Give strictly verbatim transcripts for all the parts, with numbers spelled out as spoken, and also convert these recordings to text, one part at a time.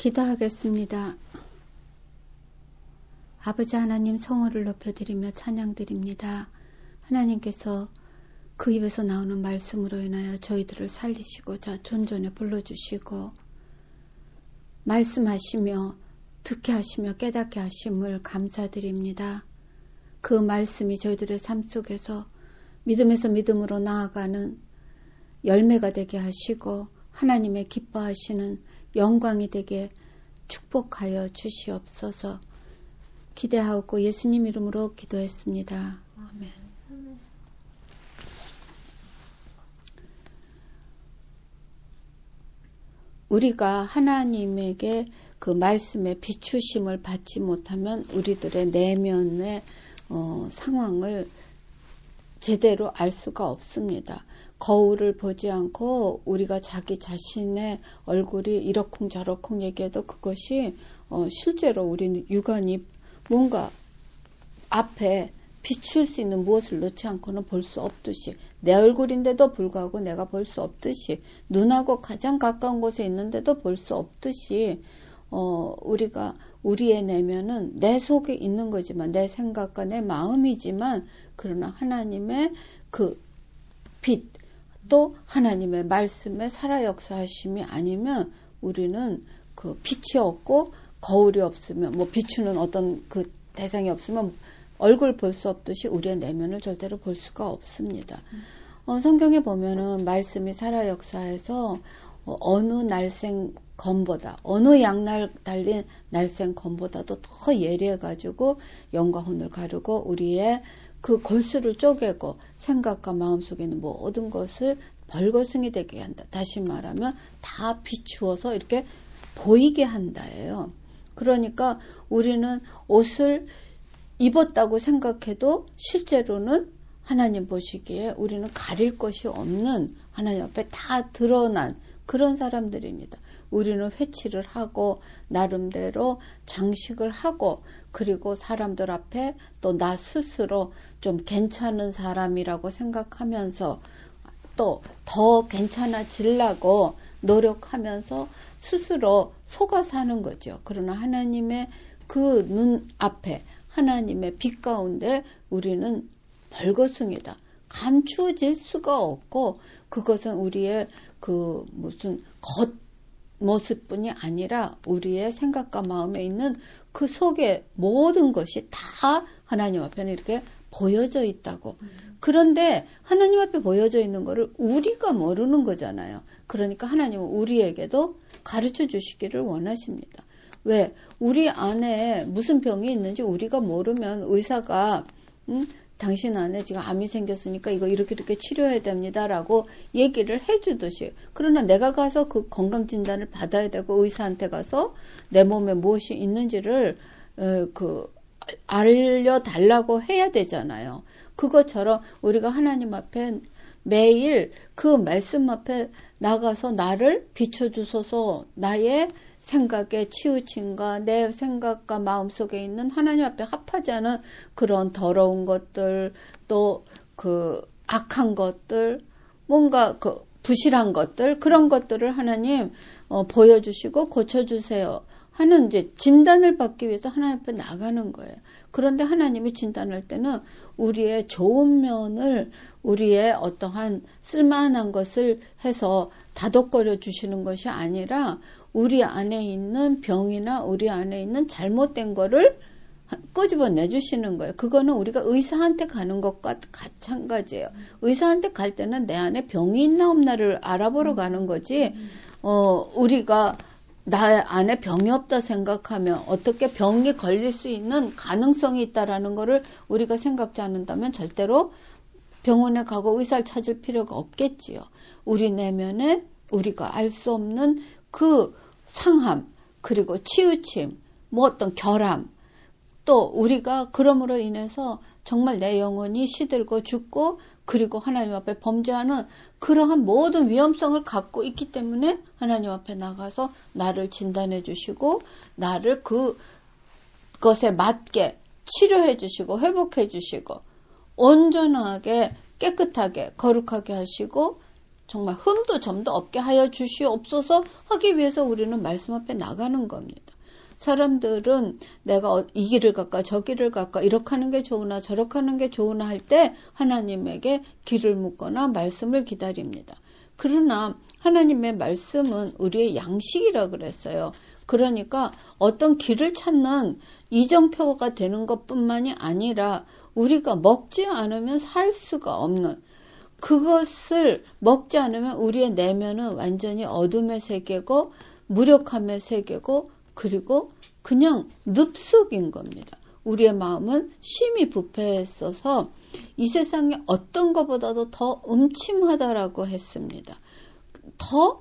기도하겠습니다. 아버지 하나님, 성호를 높여드리며 찬양드립니다. 하나님께서 그 입에서 나오는 말씀으로 인하여 저희들을 살리시고 자 존전에 불러주시고 말씀하시며 듣게 하시며 깨닫게 하심을 감사드립니다. 그 말씀이 저희들의 삶 속에서 믿음에서 믿음으로 나아가는 열매가 되게 하시고 하나님의 기뻐하시는 영광이 되게 축복하여 주시옵소서. 기대하고 예수님 이름으로 기도했습니다. 아멘. 우리가 하나님에게 그 말씀에 비추심을 받지 못하면 우리들의 내면의 어, 상황을 제대로 알 수가 없습니다. 거울을 보지 않고 우리가 자기 자신의 얼굴이 이러쿵 저러쿵 얘기해도 그것이 어, 실제로 우리는 유관이 뭔가 앞에 비출 수 있는 무엇을 놓지 않고는 볼 수 없듯이 내 얼굴인데도 불구하고 내가 볼 수 없듯이 눈하고 가장 가까운 곳에 있는데도 볼 수 없듯이 어, 우리가 우리의 내면은 내 속에 있는 거지만 내 생각과 내 마음이지만 그러나 하나님의 그 빛 또 하나님의 말씀에 살아 역사하심이 아니면 우리는 그 빛이 없고 거울이 없으면 뭐 비추는 어떤 그 대상이 없으면 얼굴 볼 수 없듯이 우리의 내면을 절대로 볼 수가 없습니다. 음. 어, 성경에 보면은 말씀이 살아 역사에서 어, 어느 날생 검보다 어느 양날 달린 날생 검보다도 더 예리해가지고 영과 혼을 가르고 우리의 그 골수를 쪼개고 생각과 마음속에 있는 모든 것을 벌거숭이 되게 한다. 다시 말하면 다 비추어서 이렇게 보이게 한다예요. 그러니까 우리는 옷을 입었다고 생각해도 실제로는 하나님 보시기에 우리는 가릴 것이 없는 하나님 앞에 다 드러난 그런 사람들입니다. 우리는 회치를 하고 나름대로 장식을 하고 그리고 사람들 앞에 또 나 스스로 좀 괜찮은 사람이라고 생각하면서 또 더 괜찮아지려고 노력하면서 스스로 속아 사는 거죠. 그러나 하나님의 그 눈 앞에 하나님의 빛 가운데 우리는 벌거숭이다. 감추어질 수가 없고 그것은 우리의 그 무슨 겉모습뿐이 아니라 우리의 생각과 마음에 있는 그 속에 모든 것이 다 하나님 앞에는 이렇게 보여져 있다고. 음. 그런데 하나님 앞에 보여져 있는 거를 우리가 모르는 거잖아요. 그러니까 하나님은 우리에게도 가르쳐 주시기를 원하십니다. 왜? 우리 안에 무슨 병이 있는지 우리가 모르면 의사가 음? 당신 안에 지금 암이 생겼으니까 이거 이렇게 이렇게 치료해야 됩니다라고 얘기를 해주듯이 그러나 내가 가서 그 건강진단을 받아야 되고 의사한테 가서 내 몸에 무엇이 있는지를 에, 그 알려달라고 해야 되잖아요. 그것처럼 우리가 하나님 앞에 매일 그 말씀 앞에 나가서 나를 비춰주소서 나의 생각의 치우침과 내 생각과 마음속에 있는 하나님 앞에 합하지 않은 그런 더러운 것들 또 그 악한 것들 뭔가 그 부실한 것들 그런 것들을 하나님 어, 보여주시고 고쳐주세요 하는 이제 진단을 받기 위해서 하나님 앞에 나가는 거예요. 그런데 하나님이 진단할 때는 우리의 좋은 면을 우리의 어떠한 쓸만한 것을 해서 다독거려 주시는 것이 아니라 우리 안에 있는 병이나 우리 안에 있는 잘못된 거를 끄집어 내주시는 거예요. 그거는 우리가 의사한테 가는 것과 마찬가지예요. 의사한테 갈 때는 내 안에 병이 있나 없나를 알아보러 가는 거지 어, 우리가 나 안에 병이 없다 생각하면 어떻게 병이 걸릴 수 있는 가능성이 있다라는 거를 우리가 생각지 않는다면 절대로 병원에 가고 의사를 찾을 필요가 없겠지요. 우리 내면에 우리가 알 수 없는 그 상함 그리고 치우침 뭐 어떤 결함 또 우리가 그럼으로 인해서 정말 내 영혼이 시들고 죽고 그리고 하나님 앞에 범죄하는 그러한 모든 위험성을 갖고 있기 때문에 하나님 앞에 나가서 나를 진단해 주시고 나를 그 것에 맞게 치료해 주시고 회복해 주시고 온전하게 깨끗하게 거룩하게 하시고 정말 흠도 점도 없게 하여 주시옵소서 하기 위해서 우리는 말씀 앞에 나가는 겁니다. 사람들은 내가 이 길을 갈까 저 길을 갈까 이렇게 하는 게 좋으나 저렇게 하는 게 좋으나 할 때 하나님에게 길을 묻거나 말씀을 기다립니다. 그러나 하나님의 말씀은 우리의 양식이라 그랬어요. 그러니까 어떤 길을 찾는 이정표가 되는 것뿐만이 아니라 우리가 먹지 않으면 살 수가 없는, 그것을 먹지 않으면 우리의 내면은 완전히 어둠의 세계고 무력함의 세계고 그리고 그냥 늪속인 겁니다. 우리의 마음은 심히 부패했어서 이 세상에 어떤 것보다도 더 음침하다라고 했습니다. 더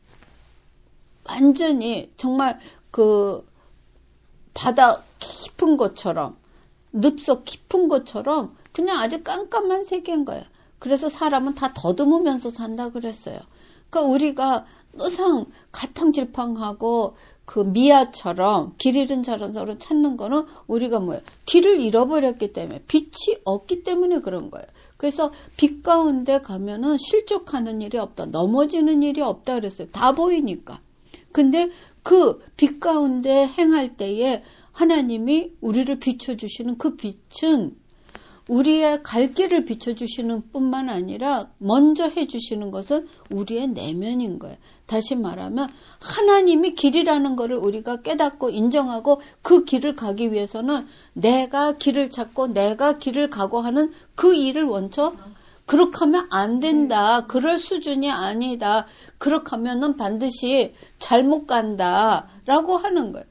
완전히 정말 그 바다 깊은 것처럼 늪속 깊은 것처럼 그냥 아주 깜깜한 세계인 거예요. 그래서 사람은 다 더듬으면서 산다 그랬어요. 그러니까 우리가 항상 갈팡질팡하고 그 미아처럼 길 잃은 사람처럼 찾는 거는 우리가 뭐예요? 길을 잃어버렸기 때문에, 빛이 없기 때문에 그런 거예요. 그래서 빛 가운데 가면은 실족하는 일이 없다, 넘어지는 일이 없다 그랬어요. 다 보이니까. 근데 그 빛 가운데 행할 때에 하나님이 우리를 비춰주시는 그 빛은 우리의 갈 길을 비춰주시는 뿐만 아니라 먼저 해주시는 것은 우리의 내면인 거예요. 다시 말하면 하나님이 길이라는 것을 우리가 깨닫고 인정하고 그 길을 가기 위해서는 내가 길을 찾고 내가 길을 가고 하는 그 일을 먼저, 그렇게 하면 안 된다. 그럴 수준이 아니다. 그렇게 하면은 반드시 잘못 간다. 라고 하는 거예요.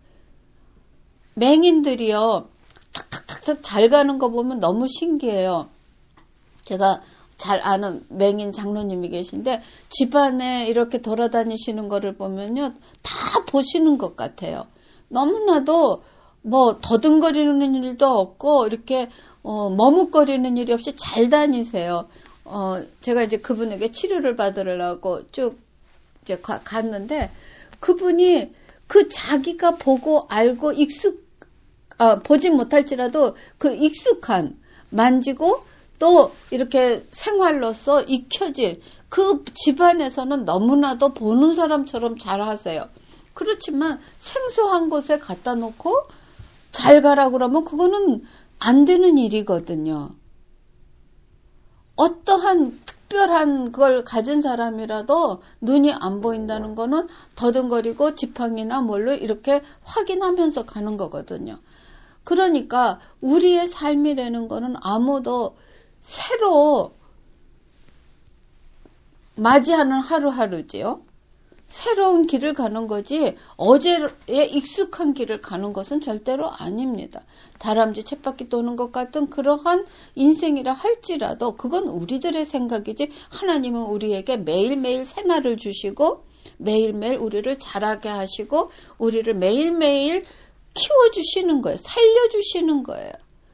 맹인들이요. 탁탁탁탁 잘 가는 거 보면 너무 신기해요. 제가 잘 아는 맹인 장로님이 계신데 집안에 이렇게 돌아다니시는 거를 보면요. 다 보시는 것 같아요. 너무나도 뭐 더듬거리는 일도 없고 이렇게 어, 머뭇거리는 일이 없이 잘 다니세요. 어, 제가 이제 그분에게 치료를 받으려고 쭉 이제 가, 갔는데 그분이 그 자기가 보고 알고 익숙 아, 보지 못할지라도 그 익숙한, 만지고 또 이렇게 생활로서 익혀진 그 집안에서는 너무나도 보는 사람처럼 잘 하세요. 그렇지만 생소한 곳에 갖다 놓고 잘 가라 그러면 그거는 안 되는 일이거든요. 어떠한 특별한 걸 가진 사람이라도 눈이 안 보인다는 거는 더듬거리고 지팡이나 뭘로 이렇게 확인하면서 가는 거거든요. 그러니까 우리의 삶이라는 거는 아무도 새로 맞이하는 하루하루지요. 새로운 길을 가는 거지 어제에 익숙한 길을 가는 것은 절대로 아닙니다. 다람쥐 쳇바퀴 도는 것 같은 그러한 인생이라 할지라도 그건 우리들의 생각이지 하나님은 우리에게 매일매일 새날을 주시고 매일매일 우리를 자라게 하시고 우리를 매일매일 키워주시는 거예요. 살려주시는 거예요.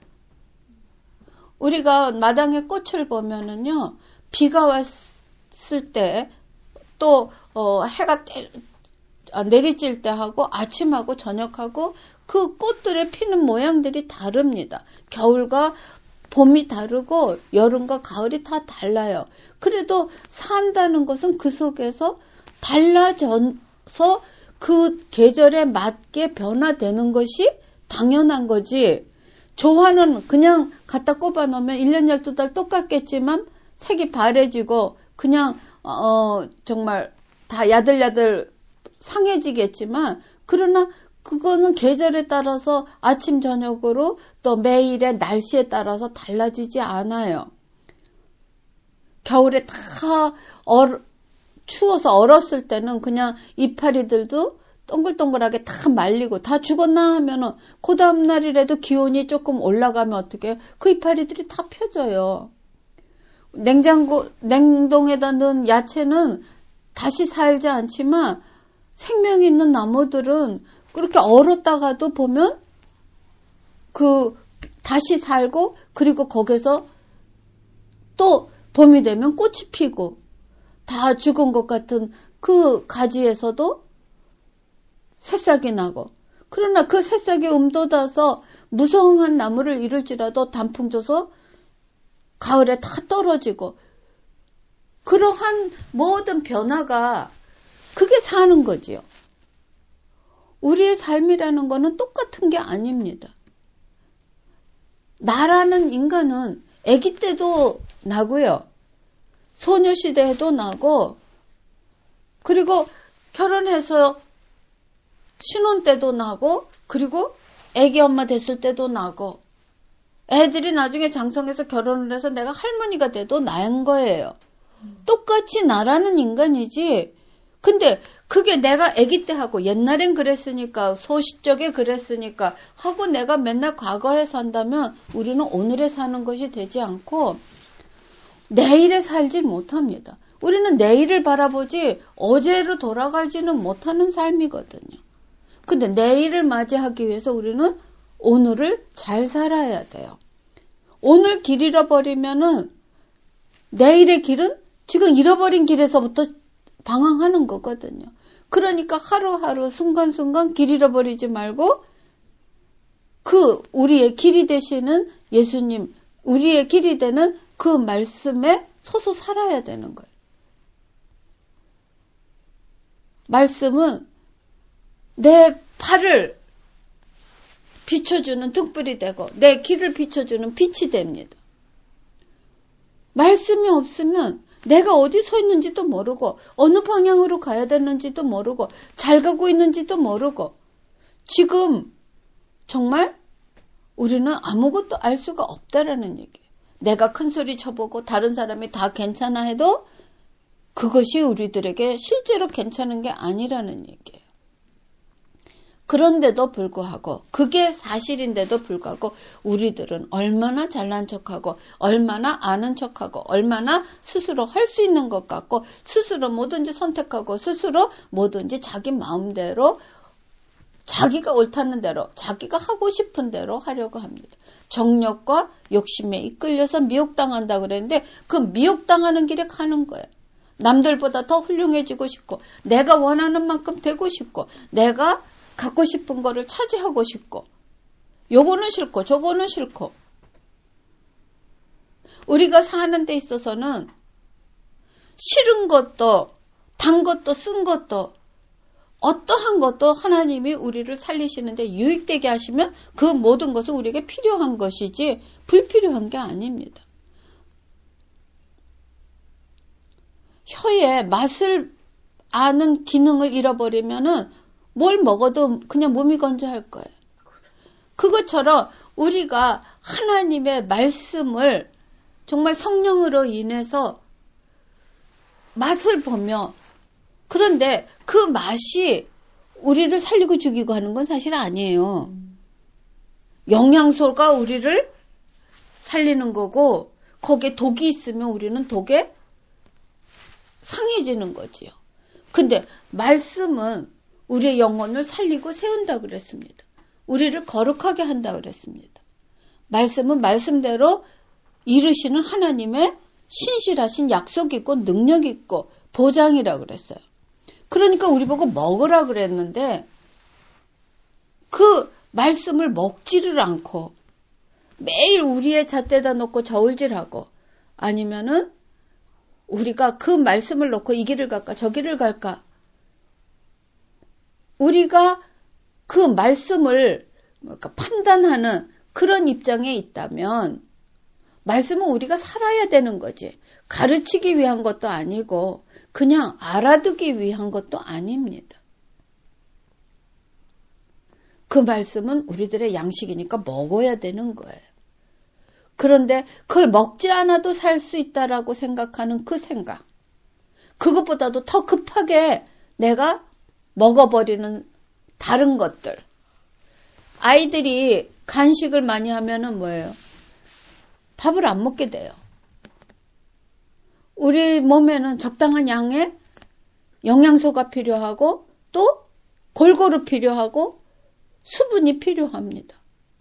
우리가 마당에 꽃을 보면은요, 비가 왔을 때, 또, 어, 해가 때, 아, 내리칠 때 하고, 아침하고 저녁하고, 그 꽃들의 피는 모양들이 다릅니다. 겨울과 봄이 다르고, 여름과 가을이 다 달라요. 그래도 산다는 것은 그 속에서 달라져서 그 계절에 맞게 변화되는 것이 당연한 거지. 조화는 그냥 갖다 꼽아 놓으면 일 년 열두 달 똑같겠지만 색이 바래지고 그냥 어 정말 다 야들야들 상해지겠지만 그러나 그거는 계절에 따라서 아침 저녁으로 또 매일의 날씨에 따라서 달라지지 않아요. 겨울에 다 얼 추워서 얼었을 때는 그냥 이파리들도 동글동글하게 다 말리고 다 죽었나 하면은 그 다음 날이라도 기온이 조금 올라가면 어떻게 그 이파리들이 다 펴져요. 냉장고 냉동에다 넣은 야채는 다시 살지 않지만 생명 있는 나무들은 그렇게 얼었다가도 보면 그 다시 살고 그리고 거기서 또 봄이 되면 꽃이 피고 다 죽은 것 같은 그 가지에서도 새싹이 나고 그러나 그 새싹이 움돋아서 무성한 나무를 이룰지라도 단풍 줘서 가을에 다 떨어지고 그러한 모든 변화가 그게 사는 거지요. 우리의 삶이라는 거는 똑같은 게 아닙니다. 나라는 인간은 아기 때도 나고요. 소녀시대에도 나고, 그리고 결혼해서 신혼 때도 나고, 그리고 아기 엄마 됐을 때도 나고, 애들이 나중에 장성해서 결혼을 해서 내가 할머니가 돼도 난 거예요. 똑같이 나라는 인간이지. 근데 그게 내가 아기 때 하고 옛날엔 그랬으니까 소시적에 그랬으니까 하고 내가 맨날 과거에 산다면 우리는 오늘에 사는 것이 되지 않고 내일에 살지 못합니다. 우리는 내일을 바라보지 어제로 돌아가지는 못하는 삶이거든요. 근데 내일을 맞이하기 위해서 우리는 오늘을 잘 살아야 돼요. 오늘 길 잃어버리면은 내일의 길은 지금 잃어버린 길에서부터 방황하는 거거든요. 그러니까 하루하루 순간순간 길 잃어버리지 말고 그 우리의 길이 되시는 예수님, 우리의 길이 되는 그 말씀에 서서 살아야 되는 거예요. 말씀은 내 팔을 비춰주는 등불이 되고 내 길을 비춰주는 빛이 됩니다. 말씀이 없으면 내가 어디 서 있는지도 모르고 어느 방향으로 가야 되는지도 모르고 잘 가고 있는지도 모르고 지금 정말 우리는 아무것도 알 수가 없다라는 얘기예요. 내가 큰 소리 쳐보고 다른 사람이 다 괜찮아 해도 그것이 우리들에게 실제로 괜찮은 게 아니라는 얘기예요. 그런데도 불구하고 그게 사실인데도 불구하고 우리들은 얼마나 잘난 척하고 얼마나 아는 척하고 얼마나 스스로 할 수 있는 것 같고 스스로 뭐든지 선택하고 스스로 뭐든지 자기 마음대로 자기가 옳다는 대로 자기가 하고 싶은 대로 하려고 합니다. 정욕과 욕심에 이끌려서 미혹당한다 그랬는데 그 미혹당하는 길에 가는 거예요. 남들보다 더 훌륭해지고 싶고 내가 원하는 만큼 되고 싶고 내가 갖고 싶은 거를 차지하고 싶고 요거는 싫고 저거는 싫고 우리가 사는 데 있어서는 싫은 것도 단 것도 쓴 것도 어떠한 것도 하나님이 우리를 살리시는데 유익되게 하시면 그 모든 것은 우리에게 필요한 것이지 불필요한 게 아닙니다. 혀의 맛을 아는 기능을 잃어버리면은 뭘 먹어도 그냥 몸이 건조할 거예요. 그것처럼 우리가 하나님의 말씀을 정말 성령으로 인해서 맛을 보며 그런데 그 맛이 우리를 살리고 죽이고 하는 건 사실 아니에요. 영양소가 우리를 살리는 거고 거기에 독이 있으면 우리는 독에 상해지는 거지요. 근데 말씀은 우리의 영혼을 살리고 세운다 그랬습니다. 우리를 거룩하게 한다 그랬습니다. 말씀은 말씀대로 이루시는 하나님의 신실하신 약속이 있고 능력이 있고 보장이라 그랬어요. 그러니까 우리 보고 먹으라 그랬는데 그 말씀을 먹지를 않고 매일 우리의 잣대다 놓고 저울질하고 아니면은 우리가 그 말씀을 놓고 이 길을 갈까 저 길을 갈까 우리가 그 말씀을 판단하는 그런 입장에 있다면 말씀은 우리가 살아야 되는 거지. 가르치기 위한 것도 아니고 그냥 알아두기 위한 것도 아닙니다. 그 말씀은 우리들의 양식이니까 먹어야 되는 거예요. 그런데 그걸 먹지 않아도 살 수 있다라고 생각하는 그 생각. 그것보다도 더 급하게 내가 먹어버리는 다른 것들. 아이들이 간식을 많이 하면은 뭐예요? 밥을 안 먹게 돼요. 우리 몸에는 적당한 양의 영양소가 필요하고 또 골고루 필요하고 수분이 필요합니다.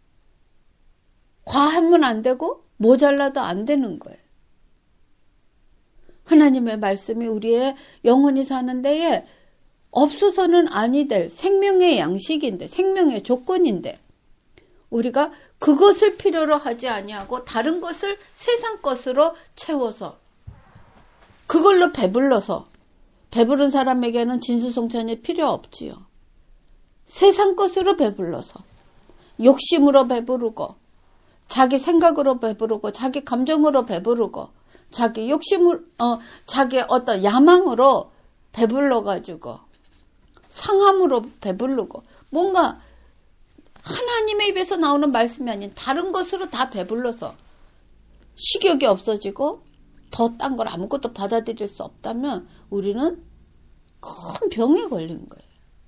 과하면 안 되고 모자라도 안 되는 거예요. 하나님의 말씀이 우리의 영혼이 사는 데에 없어서는 아니 될 생명의 양식인데 생명의 조건인데 우리가 그것을 필요로 하지 아니하고 다른 것을 세상 것으로 채워서 그걸로 배불러서 배부른 사람에게는 진수성찬이 필요 없지요. 세상 것으로 배불러서 욕심으로 배부르고 자기 생각으로 배부르고 자기 감정으로 배부르고 자기 욕심을 어 자기 어떤 야망으로 배불러 가지고 상함으로 배부르고 뭔가 하나님의 입에서 나오는 말씀이 아닌 다른 것으로 다 배불러서 식욕이 없어지고 더 딴 걸 아무것도 받아들일 수 없다면 우리는 큰 병에 걸린 거예요.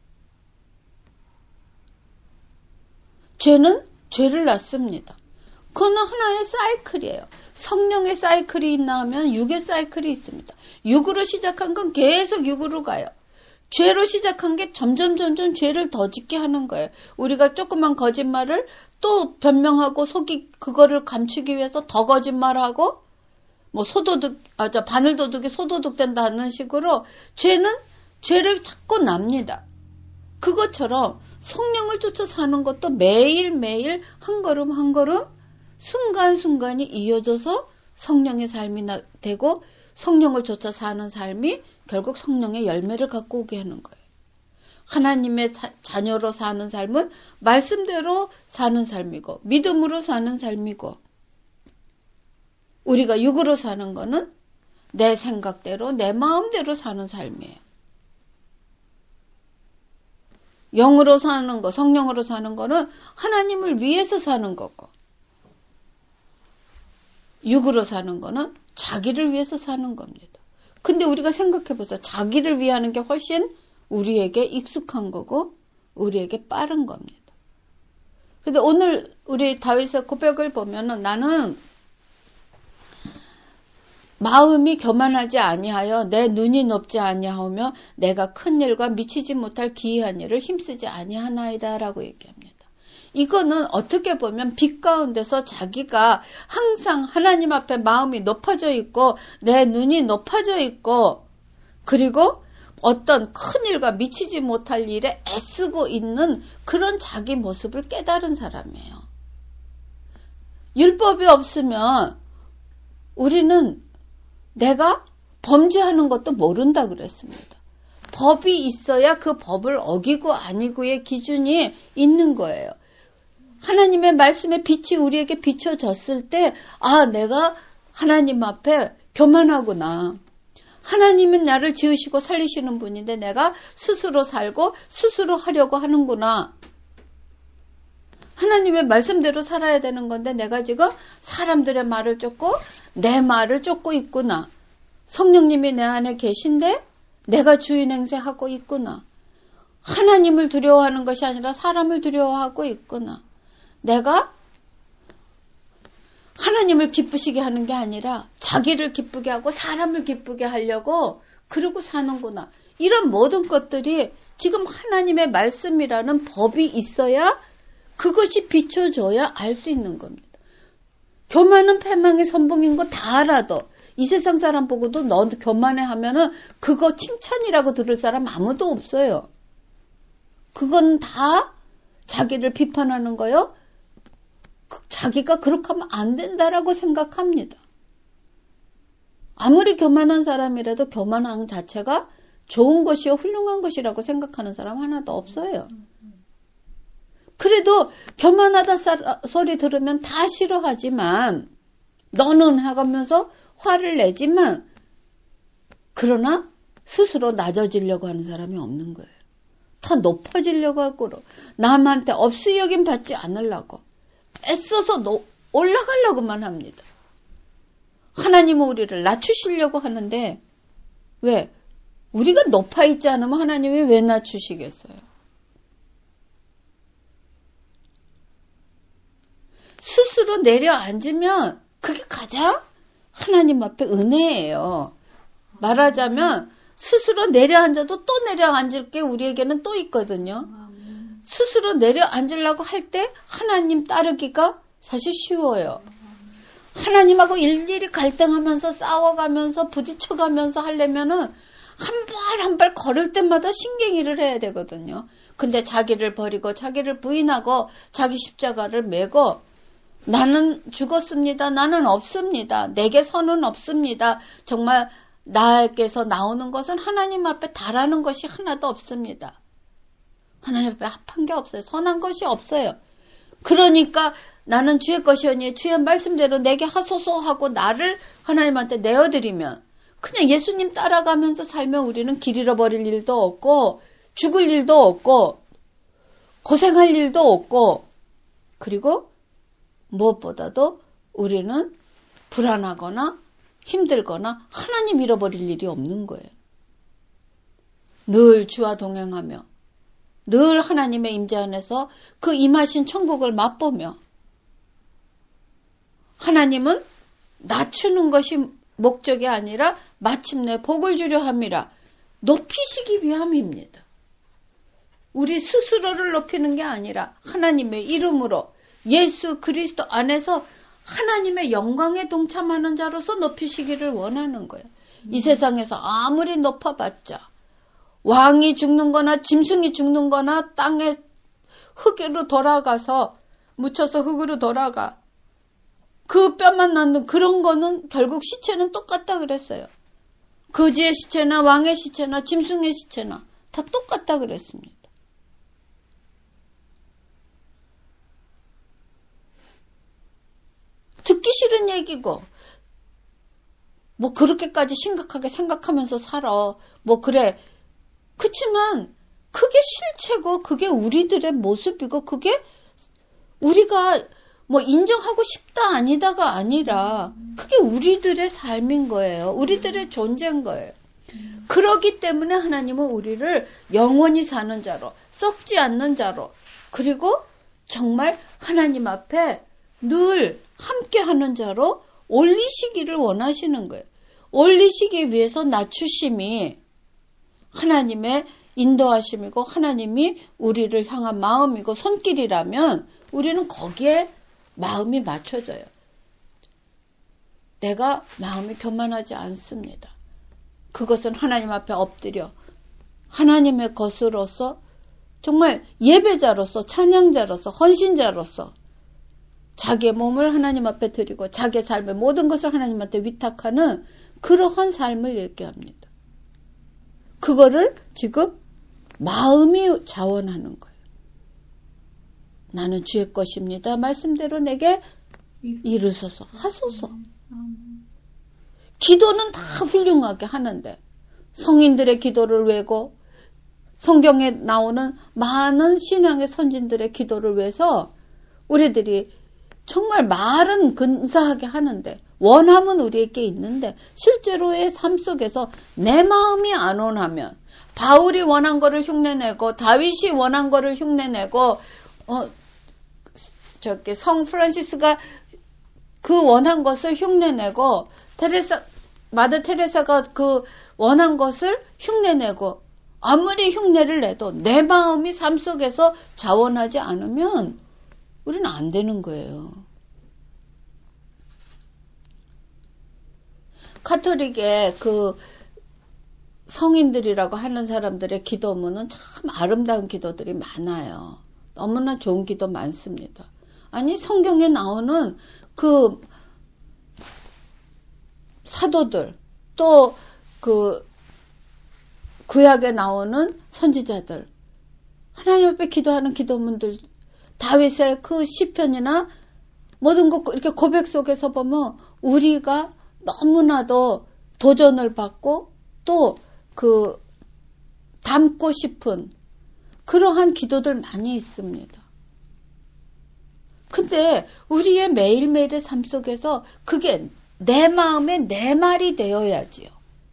죄는 죄를 낳습니다. 그건 하나의 사이클이에요. 성령의 사이클이 있나 하면 육의 사이클이 있습니다. 육으로 시작한 건 계속 육으로 가요. 죄로 시작한 게 점점 점점 죄를 더 짓게 하는 거예요. 우리가 조그만 거짓말을 또 변명하고 속이 그거를 감추기 위해서 더 거짓말하고 뭐 소도둑 아 저 바늘도둑이 소도둑 된다는 식으로 죄는 죄를 자꾸 납니다. 그것처럼 성령을 쫓아 사는 것도 매일매일 한 걸음 한 걸음 순간순간이 이어져서 성령의 삶이 되고 성령을 쫓아 사는 삶이 결국 성령의 열매를 갖고 오게 하는 거예요. 하나님의 사, 자녀로 사는 삶은 말씀대로 사는 삶이고 믿음으로 사는 삶이고 우리가 육으로 사는 거는 내 생각대로 내 마음대로 사는 삶이에요. 영으로 사는 거, 성령으로 사는 거는 하나님을 위해서 사는 거고 육으로 사는 거는 자기를 위해서 사는 겁니다. 근데 우리가 생각해 보세요. 자기를 위하는 게 훨씬 우리에게 익숙한 거고 우리에게 빠른 겁니다. 근데 오늘 우리 다윗의 고백을 보면은 나는 마음이 교만하지 아니하여 내 눈이 높지 아니하오며 내가 큰 일과 미치지 못할 기이한 일을 힘쓰지 아니하나이다 라고 얘기합니다. 이거는 어떻게 보면 빛 가운데서 자기가 항상 하나님 앞에 마음이 높아져 있고 내 눈이 높아져 있고 그리고 어떤 큰일과 미치지 못할 일에 애쓰고 있는 그런 자기 모습을 깨달은 사람이에요. 율법이 없으면 우리는 내가 범죄하는 것도 모른다 그랬습니다. 법이 있어야 그 법을 어기고 아니고의 기준이 있는 거예요. 하나님의 말씀의 빛이 우리에게 비춰졌을 때, 아, 내가 하나님 앞에 교만하구나. 하나님은 나를 지으시고 살리시는 분인데 내가 스스로 살고 스스로 하려고 하는구나. 하나님의 말씀대로 살아야 되는 건데 내가 지금 사람들의 말을 쫓고 내 말을 쫓고 있구나. 성령님이 내 안에 계신데 내가 주인 행세하고 있구나. 하나님을 두려워하는 것이 아니라 사람을 두려워하고 있구나. 내가 하나님을 기쁘시게 하는 게 아니라 자기를 기쁘게 하고 사람을 기쁘게 하려고 그러고 사는구나. 이런 모든 것들이 지금 하나님의 말씀이라는 법이 있어야 그것이 비춰줘야 알 수 있는 겁니다. 교만은 패망의 선봉인 거 다 알아도 이 세상 사람 보고도 너 교만해 하면은 그거 칭찬이라고 들을 사람 아무도 없어요. 그건 다 자기를 비판하는 거요. 자기가 그렇게 하면 안 된다라고 생각합니다. 아무리 교만한 사람이라도 교만한 자체가 좋은 것이요 훌륭한 것이라고 생각하는 사람 하나도 없어요. 그래도 교만하다 소리 들으면 다 싫어하지만 너는 하면서 화를 내지만 그러나 스스로 낮아지려고 하는 사람이 없는 거예요. 더 높아지려고 하고 남한테 없이 여김 받지 않으려고 애써서 노, 올라가려고만 합니다. 하나님은 우리를 낮추시려고 하는데 왜? 우리가 높아 있지 않으면 하나님이 왜 낮추시겠어요? 스스로 내려앉으면 그게 가장 하나님 앞에 은혜예요. 말하자면 스스로 내려앉아도 또 내려앉을 게 우리에게는 또 있거든요. 스스로 내려앉으려고 할 때 하나님 따르기가 사실 쉬워요. 하나님하고 일일이 갈등하면서 싸워가면서 부딪혀가면서 하려면은 한 발 한 발 걸을 때마다 신경질을 해야 되거든요. 근데 자기를 버리고 자기를 부인하고 자기 십자가를 메고 나는 죽었습니다. 나는 없습니다. 내게 선은 없습니다. 정말 나에게서 나오는 것은 하나님 앞에 달하는 것이 하나도 없습니다. 하나님 앞에 합한 게 없어요. 선한 것이 없어요. 그러니까 나는 주의 것이오니 주의 말씀대로 내게 하소서 하고 나를 하나님한테 내어드리면 그냥 예수님 따라가면서 살면 우리는 길 잃어버릴 일도 없고 죽을 일도 없고 고생할 일도 없고 그리고 무엇보다도 우리는 불안하거나 힘들거나 하나님 잃어버릴 일이 없는 거예요. 늘 주와 동행하며 늘 하나님의 임재 안에서 그 임하신 천국을 맛보며 하나님은 낮추는 것이 목적이 아니라 마침내 복을 주려 함이라 높이시기 위함입니다. 우리 스스로를 높이는 게 아니라 하나님의 이름으로 예수 그리스도 안에서 하나님의 영광에 동참하는 자로서 높이시기를 원하는 거예요. 이 세상에서 아무리 높아봤자 왕이 죽는 거나 짐승이 죽는 거나 땅에 흙으로 돌아가서 묻혀서 흙으로 돌아가 그 뼈만 남는 그런 거는 결국 시체는 똑같다 그랬어요. 거지의 시체나 왕의 시체나 짐승의 시체나 다 똑같다 그랬습니다. 듣기 싫은 얘기고 뭐 그렇게까지 심각하게 생각하면서 살아. 뭐 그래. 그치만 그게 실체고 그게 우리들의 모습이고 그게 우리가 뭐 인정하고 싶다 아니다가 아니라 그게 우리들의 삶인 거예요. 우리들의 존재인 거예요. 그렇기 때문에 하나님은 우리를 영원히 사는 자로 썩지 않는 자로 그리고 정말 하나님 앞에 늘 함께하는 자로 올리시기를 원하시는 거예요. 올리시기 위해서 낮추심이 하나님의 인도하심이고 하나님이 우리를 향한 마음이고 손길이라면 우리는 거기에 마음이 맞춰져요. 내가 마음이 교만하지 않습니다. 그것은 하나님 앞에 엎드려 하나님의 것으로서 정말 예배자로서 찬양자로서 헌신자로서 자기의 몸을 하나님 앞에 드리고 자기의 삶의 모든 것을 하나님한테 위탁하는 그러한 삶을 얘기합니다. 그거를 지금 마음이 자원하는 거예요. 나는 주의 것입니다. 말씀대로 내게 이루소서 하소서. 기도는 다 훌륭하게 하는데 성인들의 기도를 외고 성경에 나오는 많은 신앙의 선진들의 기도를 외서 우리들이 정말 말은 근사하게 하는데 원함은 우리에게 있는데 실제로의 삶 속에서 내 마음이 안 원하면 바울이 원한 거를 흉내내고 다윗이 원한 거를 흉내내고 어 저기 성 프란시스가 그 원한 것을 흉내내고 테레사 마더 테레사가 그 원한 것을 흉내내고 아무리 흉내를 내도 내 마음이 삶 속에서 자원하지 않으면 우리는 안 되는 거예요. 카톨릭의 그 성인들이라고 하는 사람들의 기도문은 참 아름다운 기도들이 많아요. 너무나 좋은 기도 많습니다. 아니 성경에 나오는 그 사도들 또 그 구약에 나오는 선지자들 하나님 앞에 기도하는 기도문들 다윗의 그 시편이나 모든 것 이렇게 고백 속에서 보면 우리가 너무나도 도전을 받고 또 그 담고 싶은 그러한 기도들 많이 있습니다. 근데 우리의 매일매일의 삶 속에서 그게 내 마음에 내 말이 되어야지요.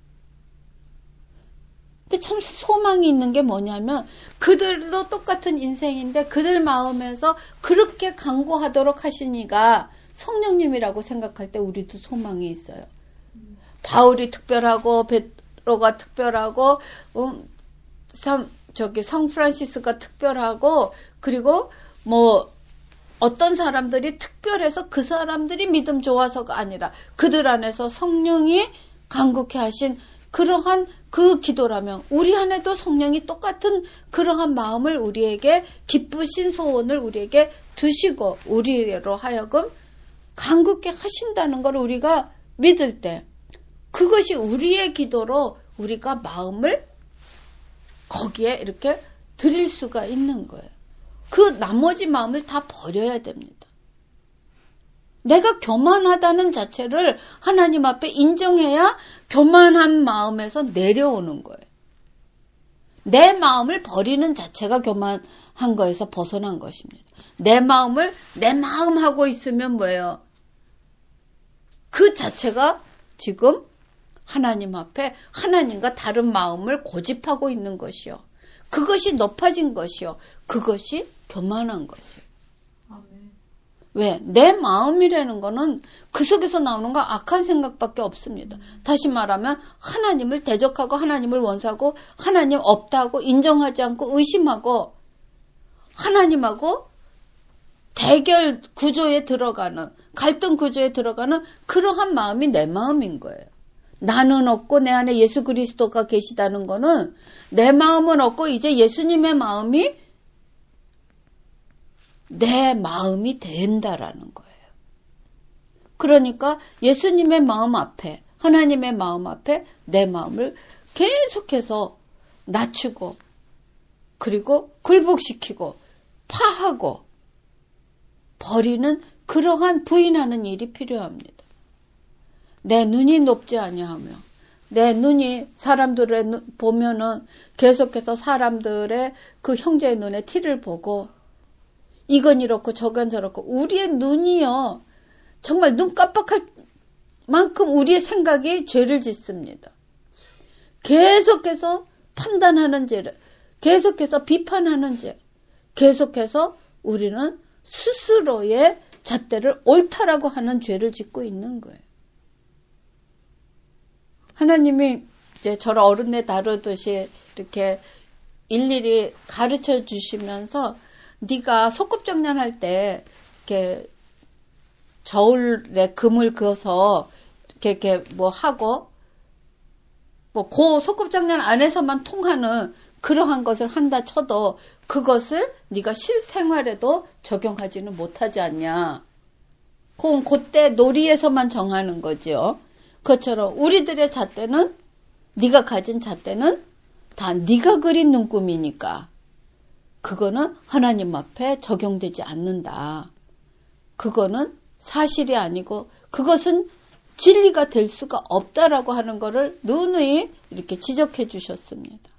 근데 참 소망이 있는 게 뭐냐면 그들도 똑같은 인생인데 그들 마음에서 그렇게 강구하도록 하시니가 성령님이라고 생각할 때 우리도 소망이 있어요. 음. 바울이 특별하고 베드로가 특별하고 음, 참 저기 성 프란시스가 특별하고 그리고 뭐 어떤 사람들이 특별해서 그 사람들이 믿음 좋아서가 아니라 그들 안에서 성령이 간구케 하신 그러한 그 기도라면 우리 안에도 성령이 똑같은 그러한 마음을 우리에게 기쁘신 소원을 우리에게 두시고 우리로 하여금 간구케 하신다는 걸 우리가 믿을 때 그것이 우리의 기도로 우리가 마음을 거기에 이렇게 드릴 수가 있는 거예요. 그 나머지 마음을 다 버려야 됩니다. 내가 교만하다는 자체를 하나님 앞에 인정해야 교만한 마음에서 내려오는 거예요. 내 마음을 버리는 자체가 교만한 거에서 벗어난 것입니다. 내 마음을 내 마음 하고 있으면 뭐예요? 그 자체가 지금 하나님 앞에 하나님과 다른 마음을 고집하고 있는 것이요. 그것이 높아진 것이요. 그것이 교만한 것이요. 아멘. 왜? 내 마음이라는 거는 그 속에서 나오는 거 악한 생각밖에 없습니다. 음. 다시 말하면 하나님을 대적하고 하나님을 원수하고 하나님 없다고 인정하지 않고 의심하고 하나님하고 대결 구조에 들어가는 갈등 구조에 들어가는 그러한 마음이 내 마음인 거예요. 나는 없고 내 안에 예수 그리스도가 계시다는 거는 내 마음은 없고 이제 예수님의 마음이 내 마음이 된다라는 거예요. 그러니까 예수님의 마음 앞에 하나님의 마음 앞에 내 마음을 계속해서 낮추고 그리고 굴복시키고 파하고 버리는 그러한 부인하는 일이 필요합니다. 내 눈이 높지 아니하며 내 눈이 사람들의 눈, 보면은 계속해서 사람들의 그 형제의 눈에 티를 보고 이건 이렇고 저건 저렇고 우리의 눈이요 정말 눈 깜빡할 만큼 우리의 생각이 죄를 짓습니다. 계속해서 판단하는 죄를 계속해서 비판하는 죄 계속해서 우리는 스스로의 잣대를 옳다라고 하는 죄를 짓고 있는 거예요. 하나님이 이제 저를 어른에 다루듯이 이렇게 일일이 가르쳐 주시면서 네가 소꿉장난할 때 이렇게 저울에 금을 그어서 이렇게, 이렇게 뭐 하고 뭐 그 소꿉장난 안에서만 통하는 그러한 것을 한다 쳐도 그것을 네가 실생활에도 적용하지는 못하지 않냐. 그건 그때 놀이에서만 정하는 거죠. 그것처럼 우리들의 잣대는 네가 가진 잣대는 다 네가 그린 눈금이니까 그거는 하나님 앞에 적용되지 않는다. 그거는 사실이 아니고 그것은 진리가 될 수가 없다라고 하는 것을 누누이 이렇게 지적해 주셨습니다.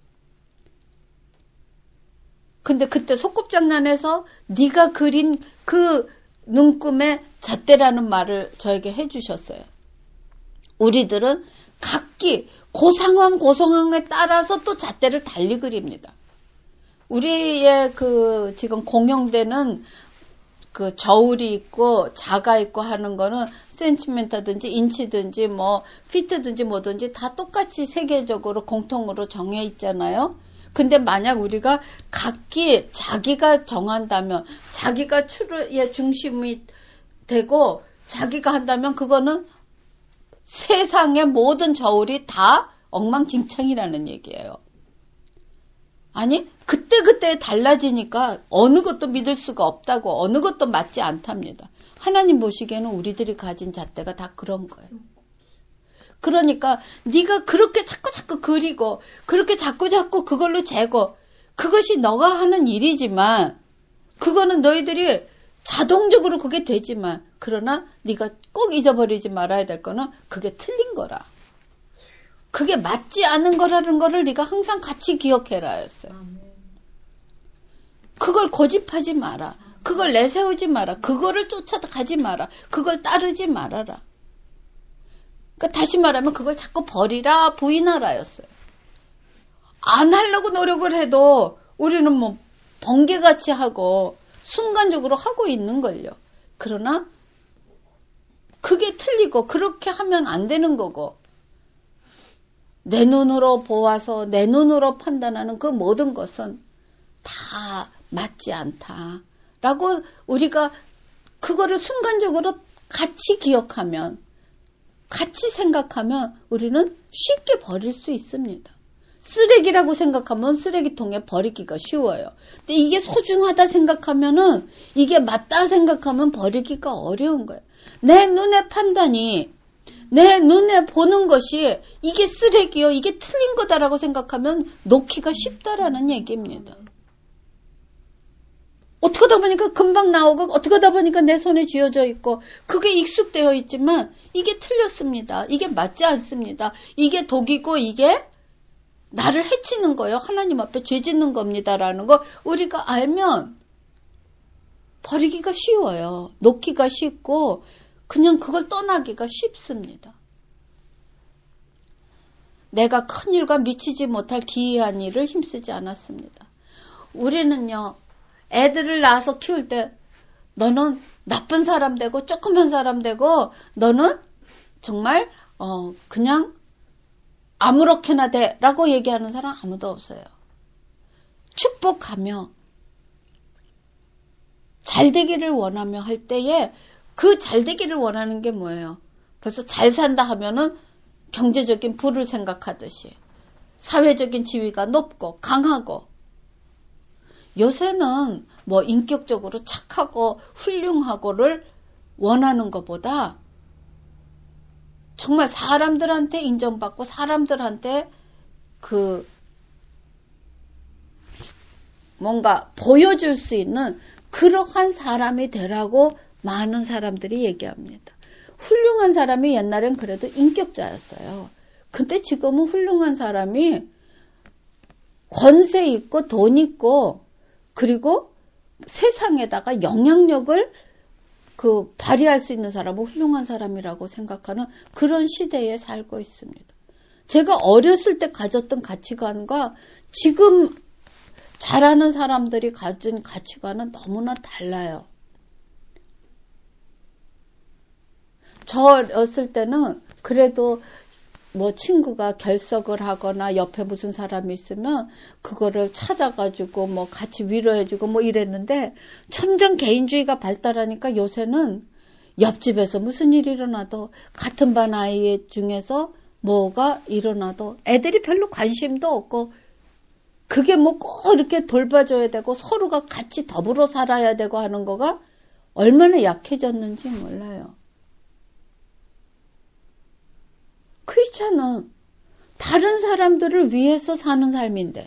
근데 그때 소꿉장난에서 네가 그린 그 눈금의 잣대라는 말을 저에게 해 주셨어요. 우리들은 각기 그 상황 그 상황에 따라서 또 잣대를 달리 그립니다. 우리의 그 지금 공용되는 그 저울이 있고 자가 있고 하는 거는 센티미터든지 인치든지 뭐 피트든지 뭐든지 다 똑같이 세계적으로 공통으로 정해 있잖아요. 근데 만약 우리가 각기 자기가 정한다면 자기가 추루의 중심이 되고 자기가 한다면 그거는 세상의 모든 저울이 다 엉망진창이라는 얘기예요. 아니 그때그때 달라지니까 어느 것도 믿을 수가 없다고 어느 것도 맞지 않답니다. 하나님 보시기에는 우리들이 가진 잣대가 다 그런 거예요. 그러니까 네가 그렇게 자꾸 자꾸 그리고 그렇게 자꾸 자꾸 그걸로 재고 그것이 너가 하는 일이지만 그거는 너희들이 자동적으로 그게 되지만 그러나 네가 꼭 잊어버리지 말아야 될 거는 그게 틀린 거라. 그게 맞지 않은 거라는 거를 네가 항상 같이 기억해라 했어요. 그걸 고집하지 마라. 그걸 내세우지 마라. 그거를 쫓아가지 마라. 그걸 따르지 말아라. 그러니까 다시 말하면 그걸 자꾸 버리라 부인하라였어요. 안 하려고 노력을 해도 우리는 뭐 번개같이 하고 순간적으로 하고 있는 걸요. 그러나 그게 틀리고 그렇게 하면 안 되는 거고 내 눈으로 보아서 내 눈으로 판단하는 그 모든 것은 다 맞지 않다라고 우리가 그거를 순간적으로 같이 기억하면 같이 생각하면 우리는 쉽게 버릴 수 있습니다. 쓰레기라고 생각하면 쓰레기통에 버리기가 쉬워요. 근데 이게 소중하다 생각하면은 이게 맞다 생각하면 버리기가 어려운 거예요. 내 눈의 판단이 내 눈에 보는 것이 이게 쓰레기요, 이게 틀린 거다라고 생각하면 놓기가 쉽다라는 얘기입니다. 어떻게 하다 보니까 금방 나오고 어떻게 하다 보니까 내 손에 쥐어져 있고 그게 익숙되어 있지만 이게 틀렸습니다. 이게 맞지 않습니다. 이게 독이고 이게 나를 해치는 거예요. 하나님 앞에 죄 짓는 겁니다라는 거 우리가 알면 버리기가 쉬워요. 놓기가 쉽고 그냥 그걸 떠나기가 쉽습니다. 내가 큰 일과 미치지 못할 기이한 일을 힘쓰지 않았습니다. 우리는요, 애들을 낳아서 키울 때 너는 나쁜 사람 되고 조그만 사람 되고 너는 정말 어 그냥 아무렇게나 돼라고 얘기하는 사람 아무도 없어요. 축복하며 잘되기를 원하며 할 때에 그 잘되기를 원하는 게 뭐예요? 벌써 잘 산다 하면은 경제적인 부를 생각하듯이 사회적인 지위가 높고 강하고 요새는 뭐 인격적으로 착하고 훌륭하고를 원하는 것보다 정말 사람들한테 인정받고 사람들한테 그 뭔가 보여줄 수 있는 그러한 사람이 되라고 많은 사람들이 얘기합니다. 훌륭한 사람이 옛날엔 그래도 인격자였어요. 근데 지금은 훌륭한 사람이 권세 있고 돈 있고 그리고 세상에다가 영향력을 그 발휘할 수 있는 사람은 훌륭한 사람이라고 생각하는 그런 시대에 살고 있습니다. 제가 어렸을 때 가졌던 가치관과 지금 잘하는 사람들이 가진 가치관은 너무나 달라요. 저 어렸을 때는 그래도 뭐 친구가 결석을 하거나 옆에 무슨 사람이 있으면 그거를 찾아가지고 뭐 같이 위로해주고 뭐 이랬는데 점점 개인주의가 발달하니까 요새는 옆집에서 무슨 일이 일어나도 같은 반 아이 중에서 뭐가 일어나도 애들이 별로 관심도 없고 그게 뭐 꼭 이렇게 돌봐줘야 되고 서로가 같이 더불어 살아야 되고 하는 거가 얼마나 약해졌는지 몰라요. 크리스찬은 다른 사람들을 위해서 사는 삶인데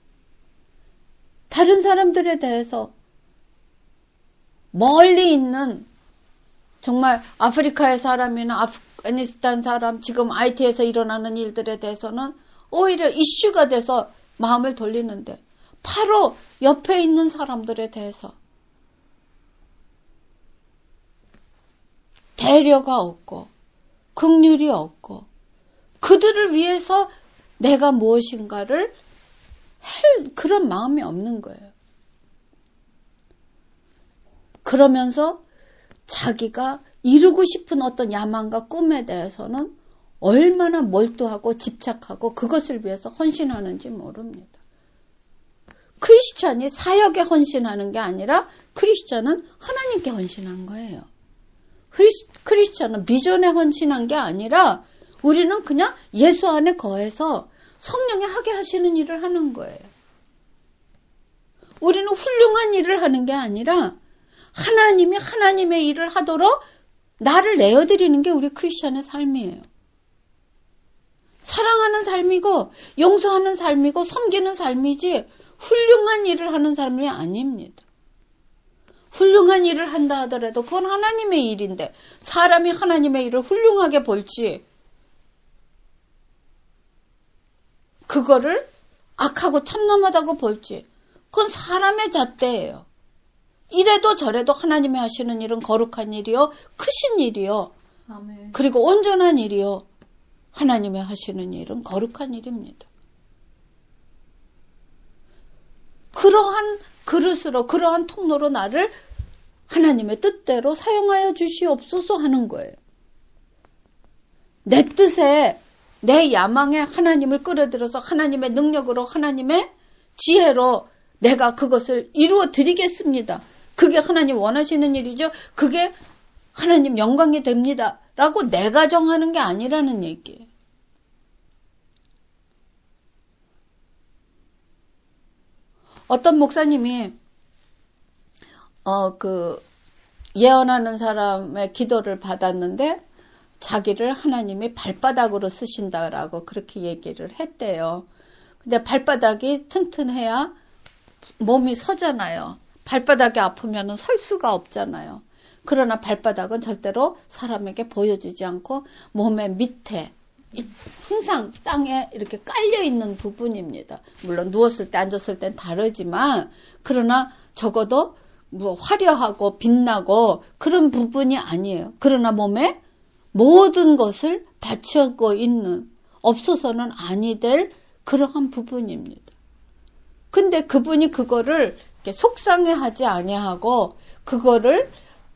다른 사람들에 대해서 멀리 있는 정말 아프리카의 사람이나 아프가니스탄 사람 지금 아이티에서 일어나는 일들에 대해서는 오히려 이슈가 돼서 마음을 돌리는데 바로 옆에 있는 사람들에 대해서 배려가 없고 긍휼이 없고 그들을 위해서 내가 무엇인가를 할 그런 마음이 없는 거예요. 그러면서 자기가 이루고 싶은 어떤 야망과 꿈에 대해서는 얼마나 몰두하고 집착하고 그것을 위해서 헌신하는지 모릅니다. 크리스찬이 사역에 헌신하는 게 아니라 크리스찬은 하나님께 헌신한 거예요. 크리스찬은 비전에 헌신한 게 아니라 우리는 그냥 예수 안에 거해서 성령이 하게 하시는 일을 하는 거예요. 우리는 훌륭한 일을 하는 게 아니라 하나님이 하나님의 일을 하도록 나를 내어드리는 게 우리 크리스찬의 삶이에요. 사랑하는 삶이고 용서하는 삶이고 섬기는 삶이지 훌륭한 일을 하는 삶이 아닙니다. 훌륭한 일을 한다 하더라도 그건 하나님의 일인데 사람이 하나님의 일을 훌륭하게 볼지 그거를 악하고 참남하다고 볼지 그건 사람의 잣대예요. 이래도 저래도 하나님이 하시는 일은 거룩한 일이요 크신 일이요 아멘. 그리고 온전한 일이요 하나님이 하시는 일은 거룩한 일입니다. 그러한 그릇으로 그러한 통로로 나를 하나님의 뜻대로 사용하여 주시옵소서 하는 거예요. 내 뜻에 내 야망에 하나님을 끌어들여서 하나님의 능력으로 하나님의 지혜로 내가 그것을 이루어 드리겠습니다. 그게 하나님 원하시는 일이죠. 그게 하나님 영광이 됩니다. 라고 내가 정하는 게 아니라는 얘기예요. 어떤 목사님이 어, 그 예언하는 사람의 기도를 받았는데 자기를 하나님이 발바닥으로 쓰신다라고 그렇게 얘기를 했대요. 근데 발바닥이 튼튼해야 몸이 서잖아요. 발바닥이 아프면 설 수가 없잖아요. 그러나 발바닥은 절대로 사람에게 보여주지 않고 몸의 밑에 항상 땅에 이렇게 깔려있는 부분입니다. 물론 누웠을 때 앉았을 땐 다르지만 그러나 적어도 뭐 화려하고 빛나고 그런 부분이 아니에요. 그러나 몸에 모든 것을 바치고 있는 없어서는 아니 될 그러한 부분입니다. 근데 그분이 그거를 이렇게 속상해하지 아니하고 그거를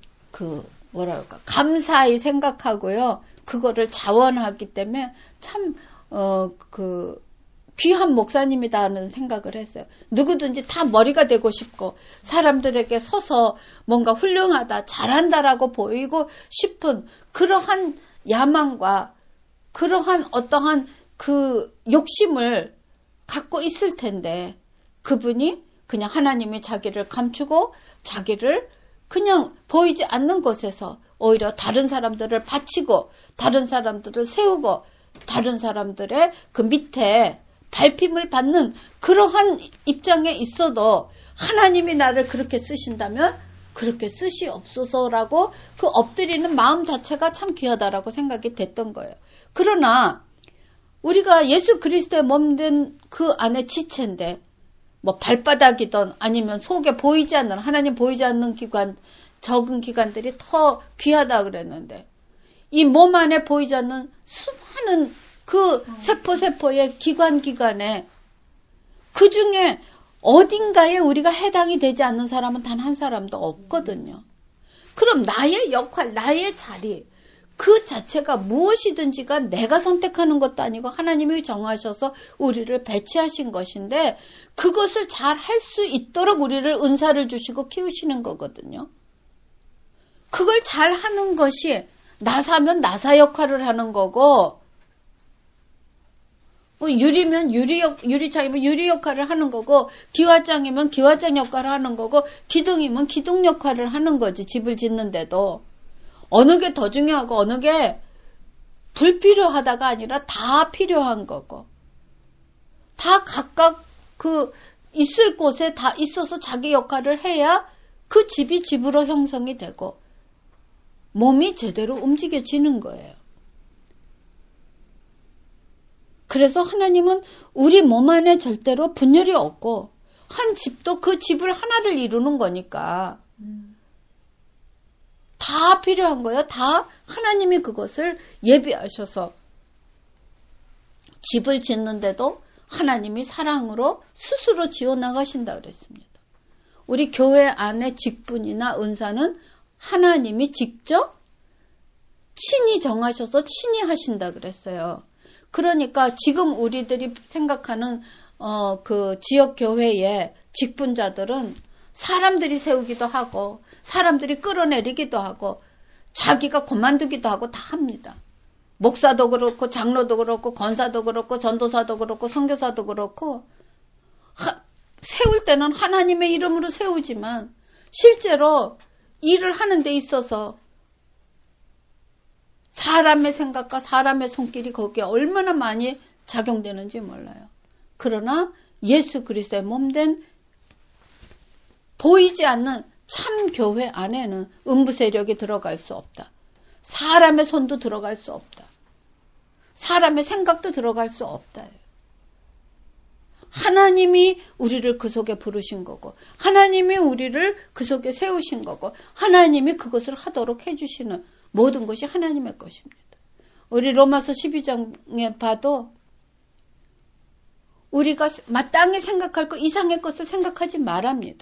그 뭐랄까 감사히 생각하고요. 그거를 자원하기 때문에 참 어 그 귀한 목사님이다 하는 생각을 했어요. 누구든지 다 머리가 되고 싶고 사람들에게 서서 뭔가 훌륭하다, 잘한다라고 보이고 싶은 그러한 야망과 그러한 어떠한 그 욕심을 갖고 있을 텐데 그분이 그냥 하나님이 자기를 감추고 자기를 그냥 보이지 않는 곳에서 오히려 다른 사람들을 바치고 다른 사람들을 세우고 다른 사람들의 그 밑에 밟힘을 받는 그러한 입장에 있어도 하나님이 나를 그렇게 쓰신다면 그렇게 쓰시옵소서라고 그 엎드리는 마음 자체가 참 귀하다라고 생각이 됐던 거예요. 그러나 우리가 예수 그리스도의 몸된 그 안에 지체인데 뭐 발바닥이든 아니면 속에 보이지 않는 하나님 보이지 않는 기관 적은 기관들이 더 귀하다 그랬는데 이 몸 안에 보이지 않는 수많은 그 세포 세포의 기관 기관에 그 중에 어딘가에 우리가 해당이 되지 않는 사람은 단 한 사람도 없거든요. 그럼 나의 역할, 나의 자리 그 자체가 무엇이든지가 내가 선택하는 것도 아니고 하나님이 정하셔서 우리를 배치하신 것인데 그것을 잘 할 수 있도록 우리를 은사를 주시고 키우시는 거거든요. 그걸 잘 하는 것이 나사면 나사 역할을 하는 거고 유리면 유리 역, 유리창이면 유리 역할을 하는 거고 기와장이면 기와장 역할을 하는 거고 기둥이면 기둥 역할을 하는 거지. 집을 짓는데도 어느 게 더 중요하고 어느 게 불필요하다가 아니라 다 필요한 거고 다 각각 그 있을 곳에 다 있어서 자기 역할을 해야 그 집이 집으로 형성이 되고 몸이 제대로 움직여지는 거예요. 그래서 하나님은 우리 몸 안에 절대로 분열이 없고 한 집도 그 집을 하나를 이루는 거니까 다 필요한 거예요. 다 하나님이 그것을 예비하셔서 집을 짓는데도 하나님이 사랑으로 스스로 지어나가신다 그랬습니다. 우리 교회 안에 직분이나 은사는 하나님이 직접 친히 정하셔서 친히 하신다 그랬어요. 그러니까 지금 우리들이 생각하는 어, 그 지역 교회의 직분자들은 사람들이 세우기도 하고 사람들이 끌어내리기도 하고 자기가 그만두기도 하고 다 합니다. 목사도 그렇고 장로도 그렇고 권사도 그렇고 전도사도 그렇고 선교사도 그렇고 하, 세울 때는 하나님의 이름으로 세우지만 실제로 일을 하는 데 있어서 사람의 생각과 사람의 손길이 거기에 얼마나 많이 작용되는지 몰라요. 그러나 예수 그리스도의 몸된 보이지 않는 참 교회 안에는 음부 세력이 들어갈 수 없다. 사람의 손도 들어갈 수 없다. 사람의 생각도 들어갈 수 없다. 하나님이 우리를 그 속에 부르신 거고 하나님이 우리를 그 속에 세우신 거고 하나님이 그것을 하도록 해주시는 모든 것이 하나님의 것입니다. 우리 로마서 십이 장에 봐도 우리가 마땅히 생각할 것 이상의 것을 생각하지 말합니다.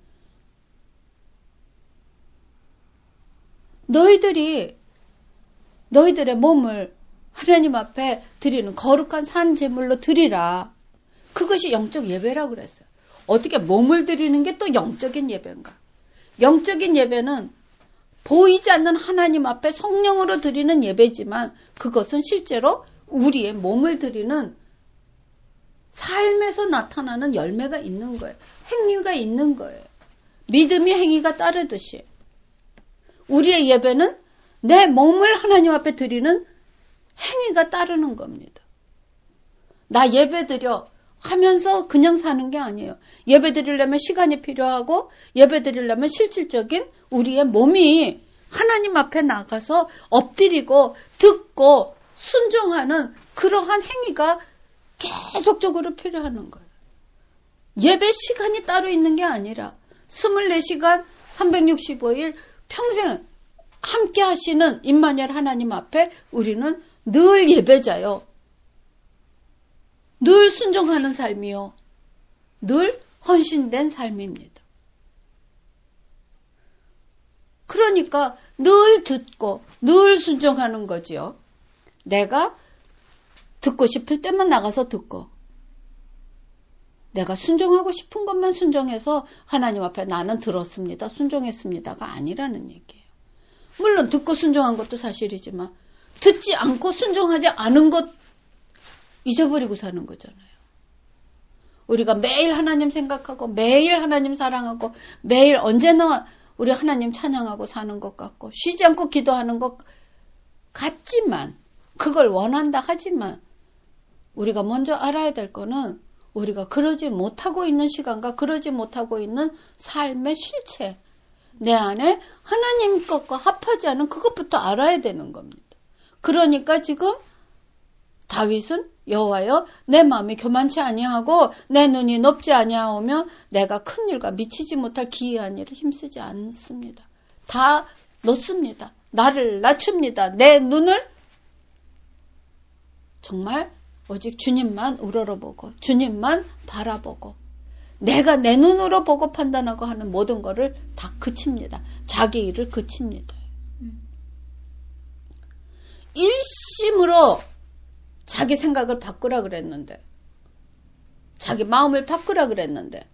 너희들이 너희들의 몸을 하나님 앞에 드리는 거룩한 산 제물로 드리라. 그것이 영적 예배라고 그랬어요. 어떻게 몸을 드리는 게 또 영적인 예배인가? 영적인 예배는 보이지 않는 하나님 앞에 성령으로 드리는 예배지만 그것은 실제로 우리의 몸을 드리는 삶에서 나타나는 열매가 있는 거예요. 행위가 있는 거예요. 믿음이 행위가 따르듯이 우리의 예배는 내 몸을 하나님 앞에 드리는 행위가 따르는 겁니다. 나 예배 드려 하면서 그냥 사는 게 아니에요. 예배 드리려면 시간이 필요하고 예배 드리려면 실질적인 우리의 몸이 하나님 앞에 나가서 엎드리고 듣고 순종하는 그러한 행위가 계속적으로 필요한 거예요. 예배 시간이 따로 있는 게 아니라 이십사 시간 삼백육십오 일 평생 함께 하시는 임마누엘 하나님 앞에 우리는 늘 예배자요. 늘 순종하는 삶이요. 늘 헌신된 삶입니다. 그러니까 늘 듣고 늘 순종하는 거지요. 내가 듣고 싶을 때만 나가서 듣고 내가 순종하고 싶은 것만 순종해서 하나님 앞에 나는 들었습니다. 순종했습니다가 아니라는 얘기예요. 물론 듣고 순종한 것도 사실이지만 듣지 않고 순종하지 않은 것 잊어버리고 사는 거잖아요. 우리가 매일 하나님 생각하고 매일 하나님 사랑하고 매일 언제나 우리 하나님 찬양하고 사는 것 같고 쉬지 않고 기도하는 것 같지만 그걸 원한다 하지만 우리가 먼저 알아야 될 거는 우리가 그러지 못하고 있는 시간과 그러지 못하고 있는 삶의 실체 내 안에 하나님 것과 합하지 않은 그것부터 알아야 되는 겁니다. 그러니까 지금 다윗은 여호와여 내 마음이 교만치 아니하고 내 눈이 높지 아니하오며 내가 큰 일과 미치지 못할 기이한 일을 힘쓰지 않습니다. 다 놓습니다. 나를 낮춥니다. 내 눈을 정말 오직 주님만 우러러보고 주님만 바라보고 내가 내 눈으로 보고 판단하고 하는 모든 거를 다 그칩니다. 자기 일을 그칩니다. 음. 일심으로 자기 생각을 바꾸라 그랬는데 자기 마음을 바꾸라 그랬는데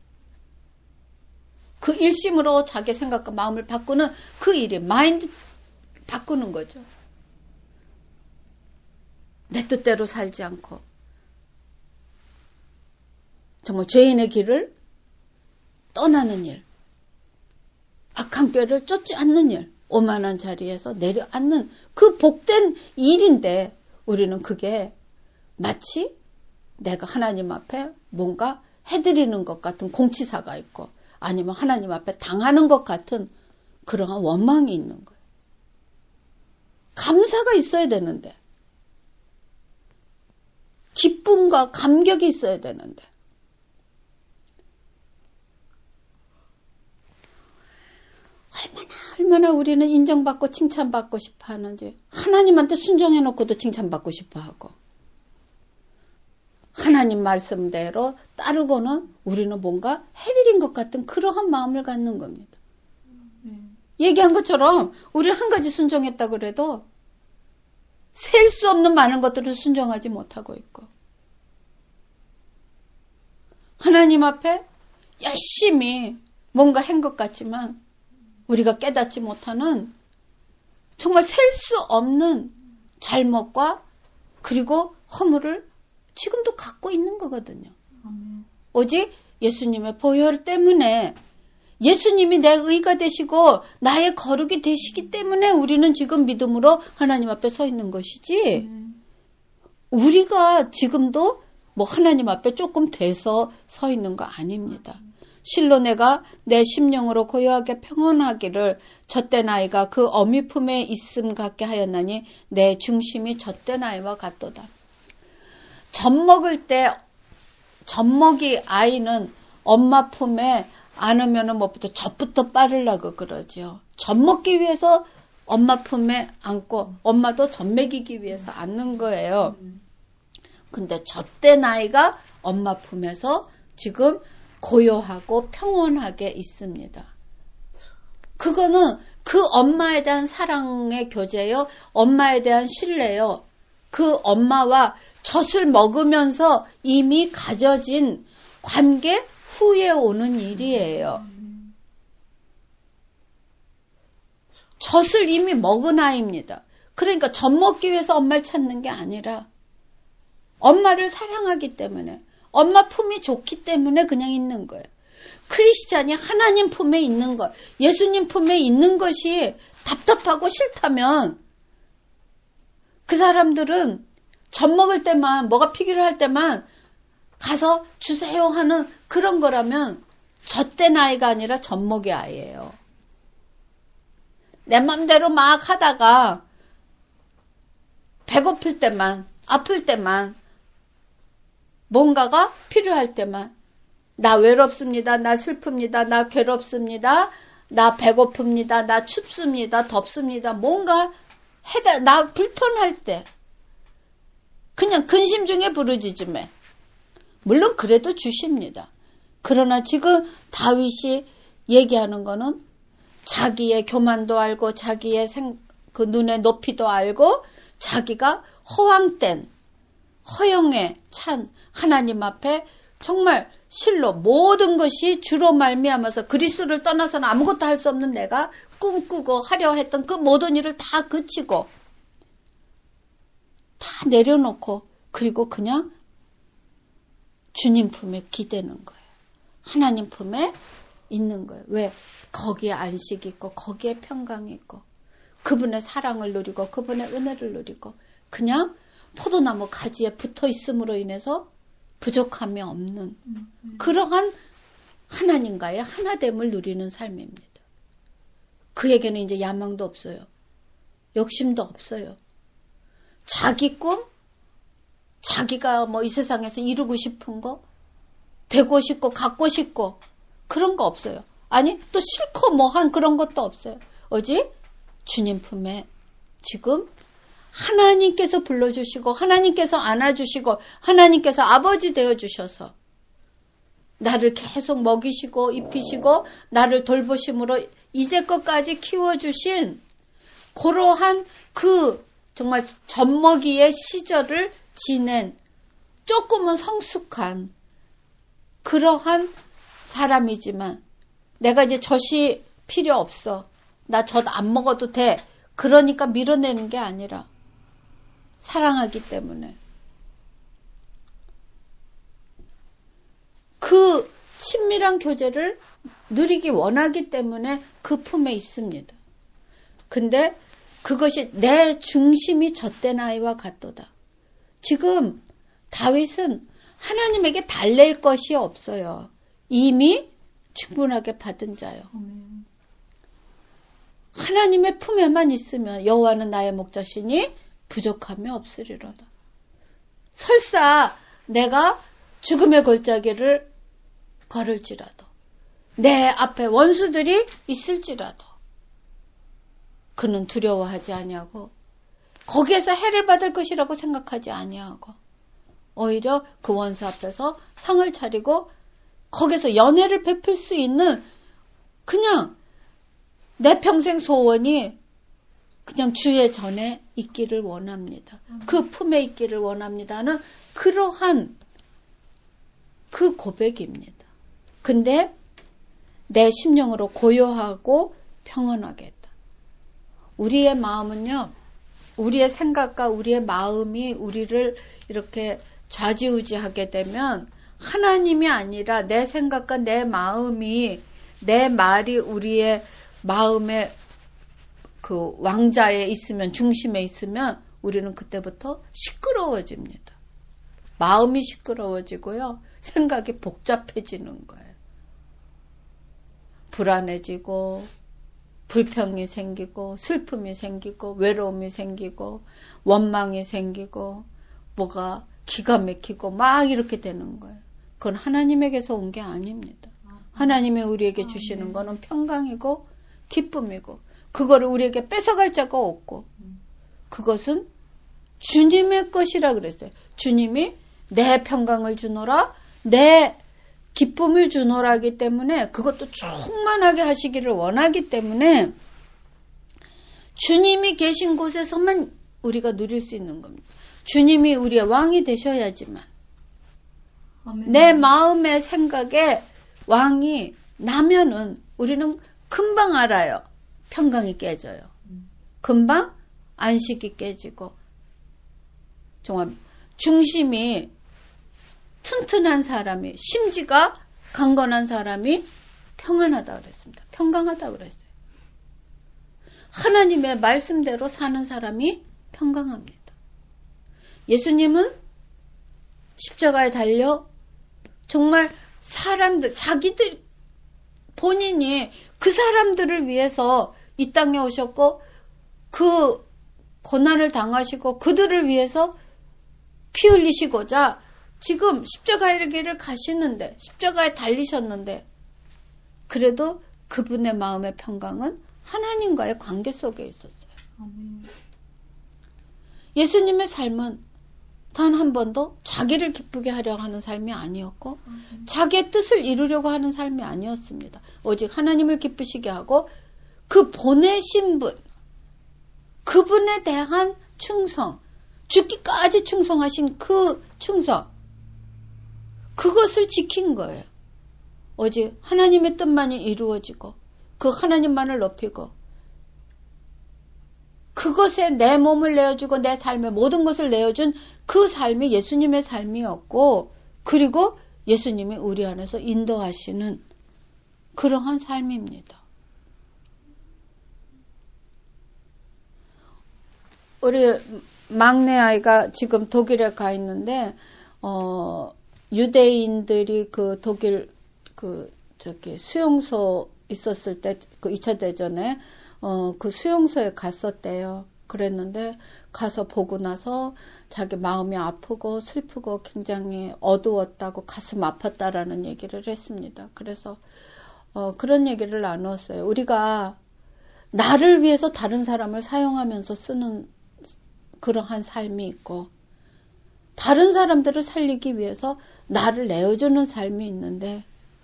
그 일심으로 자기 생각과 마음을 바꾸는 그 일이 마인드 바꾸는 거죠. 내 뜻대로 살지 않고 정말 죄인의 길을 떠나는 일, 악한 꾀를 쫓지 않는 일, 오만한 자리에서 내려앉는 그 복된 일인데 우리는 그게 마치 내가 하나님 앞에 뭔가 해드리는 것 같은 공치사가 있고 아니면 하나님 앞에 당하는 것 같은 그러한 원망이 있는 거예요. 감사가 있어야 되는데 기쁨과 감격이 있어야 되는데 얼마나 얼마나 우리는 인정받고 칭찬받고 싶어 하는지 하나님한테 순종해놓고도 칭찬받고 싶어 하고 하나님 말씀대로 따르고는 우리는 뭔가 해드린 것 같은 그러한 마음을 갖는 겁니다. 음. 얘기한 것처럼 우리는 한 가지 순종했다 그래도 셀 수 없는 많은 것들을 순종하지 못하고 있고 하나님 앞에 열심히 뭔가 한 것 같지만 우리가 깨닫지 못하는 정말 셀 수 없는 잘못과 그리고 허물을 지금도 갖고 있는 거거든요. 음. 오직 예수님의 보혈 때문에 예수님이 내 의가 되시고 나의 거룩이 되시기 때문에 우리는 지금 믿음으로 하나님 앞에 서 있는 것이지 음. 우리가 지금도 뭐 하나님 앞에 조금 돼서 서 있는 거 아닙니다. 실로 내가 내 심령으로 고요하게 평온하기를 젖된 아이가 그 어미 품에 있음 같게 하였나니 내 중심이 젖된 아이와 같도다. 젖 먹을 때 젖 먹이 아이는 엄마 품에 안으면은 뭐부터 젖부터 빠르려고 그러죠. 젖 먹기 위해서 엄마 품에 안고 엄마도 젖 먹이기 위해서 안는 거예요. 근데 젖된 아이가 엄마 품에서 지금 고요하고 평온하게 있습니다. 그거는 그 엄마에 대한 사랑의 교제요. 엄마에 대한 신뢰요. 그 엄마와 젖을 먹으면서 이미 가져진 관계 후에 오는 일이에요. 젖을 이미 먹은 아이입니다. 그러니까 젖 먹기 위해서 엄마를 찾는 게 아니라 엄마를 사랑하기 때문에 엄마 품이 좋기 때문에 그냥 있는 거예요. 크리스찬이 하나님 품에 있는 것, 예수님 품에 있는 것이 답답하고 싫다면 그 사람들은 젖 먹을 때만, 뭐가 필요할 때만 가서 주세요 하는 그런 거라면 젖된 아이가 아니라 젖먹이 아이예요. 내 맘대로 막 하다가 배고플 때만, 아플 때만, 뭔가가 필요할 때만 나 외롭습니다. 나 슬픕니다. 나 괴롭습니다. 나 배고픕니다. 나 춥습니다. 덥습니다. 뭔가 해다, 나 불편할 때 그냥 근심 중에 부르짖음에 물론 그래도 주십니다. 그러나 지금 다윗이 얘기하는 거는 자기의 교만도 알고 자기의 생, 그 눈의 높이도 알고 자기가 허황된 허영에 찬 하나님 앞에 정말 실로 모든 것이 주로 말미암아서 그리스도를 떠나서는 아무것도 할 수 없는 내가 꿈꾸고 하려 했던 그 모든 일을 다 그치고 다 내려놓고 그리고 그냥 주님 품에 기대는 거예요. 하나님 품에 있는 거예요. 왜? 거기에 안식이 있고 거기에 평강이 있고 그분의 사랑을 누리고 그분의 은혜를 누리고 그냥 포도나무 가지에 붙어 있음으로 인해서 부족함이 없는 그러한 하나님과의 하나됨을 누리는 삶입니다. 그에게는 이제 야망도 없어요. 욕심도 없어요. 자기 꿈, 자기가 뭐 이 세상에서 이루고 싶은 거, 되고 싶고 갖고 싶고 그런 거 없어요. 아니 또 싫고 뭐한 그런 것도 없어요. 오직 주님 품에 지금 하나님께서 불러주시고 하나님께서 안아주시고 하나님께서 아버지 되어주셔서 나를 계속 먹이시고 입히시고 나를 돌보심으로 이제껏까지 키워주신 그러한 그 정말 젖먹이의 시절을 지낸 조금은 성숙한 그러한 사람이지만 내가 이제 젖이 필요 없어. 나 젖 안 먹어도 돼. 그러니까 밀어내는 게 아니라 사랑하기 때문에 그 친밀한 교제를 누리기 원하기 때문에 그 품에 있습니다. 근데 그것이 내 중심이 젖된 아이와 같도다. 지금 다윗은 하나님에게 달랠 것이 없어요. 이미 충분하게 받은 자요. 하나님의 품에만 있으면 여호와는 나의 목자시니 부족함이 없으리로다. 설사 내가 죽음의 골짜기를 걸을지라도 내 앞에 원수들이 있을지라도 그는 두려워하지 아니하고 거기에서 해를 받을 것이라고 생각하지 아니하고 오히려 그 원수 앞에서 상을 차리고 거기서 연회를 베풀 수 있는 그냥 내 평생 소원이 그냥 주의 전에 있기를 원합니다. 그 품에 있기를 원합니다는 그러한 그 고백입니다. 근데 내 심령으로 고요하고 평안하게 했다. 우리의 마음은요, 우리의 생각과 우리의 마음이 우리를 이렇게 좌지우지하게 되면 하나님이 아니라 내 생각과 내 마음이 내 말이 우리의 마음의 그 왕자에 있으면 중심에 있으면 우리는 그때부터 시끄러워집니다. 마음이 시끄러워지고요. 생각이 복잡해지는 거예요. 불안해지고 불평이 생기고 슬픔이 생기고 외로움이 생기고 원망이 생기고 뭐가 기가 막히고 막 이렇게 되는 거예요. 그건 하나님에게서 온 게 아닙니다. 하나님이 우리에게 주시는 거는 평강이고 기쁨이고 그거를 우리에게 뺏어갈 자가 없고 그것은 주님의 것이라 그랬어요. 주님이 내 평강을 주노라 내 기쁨을 주노라 하기 때문에 그것도 충만하게 하시기를 원하기 때문에 주님이 계신 곳에서만 우리가 누릴 수 있는 겁니다. 주님이 우리의 왕이 되셔야지만 아멘. 내 마음의 생각에 왕이 나면은 우리는 금방 알아요. 평강이 깨져요. 금방 안식이 깨지고 정말 중심이 튼튼한 사람이 심지가 강건한 사람이 평안하다 그랬습니다. 평강하다 그랬어요. 하나님의 말씀대로 사는 사람이 평강합니다. 예수님은 십자가에 달려 정말 사람들, 자기들, 본인이 그 사람들을 위해서 이 땅에 오셨고 그 고난을 당하시고 그들을 위해서 피 흘리시고자 지금 십자가의 길을 가시는데, 십자가에 달리셨는데, 그래도 그분의 마음의 평강은 하나님과의 관계 속에 있었어요. 아멘. 예수님의 삶은 단 한 번도 자기를 기쁘게 하려고 하는 삶이 아니었고 아멘. 자기의 뜻을 이루려고 하는 삶이 아니었습니다. 오직 하나님을 기쁘시게 하고 그 보내신 분, 그분에 대한 충성, 죽기까지 충성하신 그 충성, 그것을 지킨 거예요. 오직 하나님의 뜻만이 이루어지고 그 하나님만을 높이고 그것에 내 몸을 내어주고 내 삶의 모든 것을 내어준 그 삶이 예수님의 삶이었고, 그리고 예수님이 우리 안에서 인도하시는 그러한 삶입니다. 우리 막내 아이가 지금 독일에 가 있는데 어, 유대인들이 그 독일 그 저기 수용소 있었을 때 그 이 차 대전에 어, 그 수용소에 갔었대요. 그랬는데 가서 보고 나서 자기 마음이 아프고 슬프고 굉장히 어두웠다고 가슴 아팠다라는 얘기를 했습니다. 그래서 어, 그런 얘기를 나누었어요. 우리가 나를 위해서 다른 사람을 사용하면서 쓰는 그러한 삶이 있고, 다른 사람들을 살리기 위해서 나를 내어주는 삶이 있는데,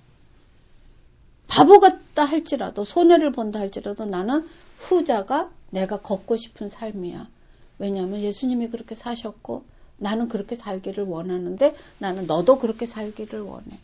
바보 같다 할지라도, 손해를 본다 할지라도 나는 후자가 내가 걷고 싶은 삶이야. 왜냐하면 예수님이 그렇게 사셨고 나는 그렇게 살기를 원하는데 나는 너도 그렇게 살기를 원해.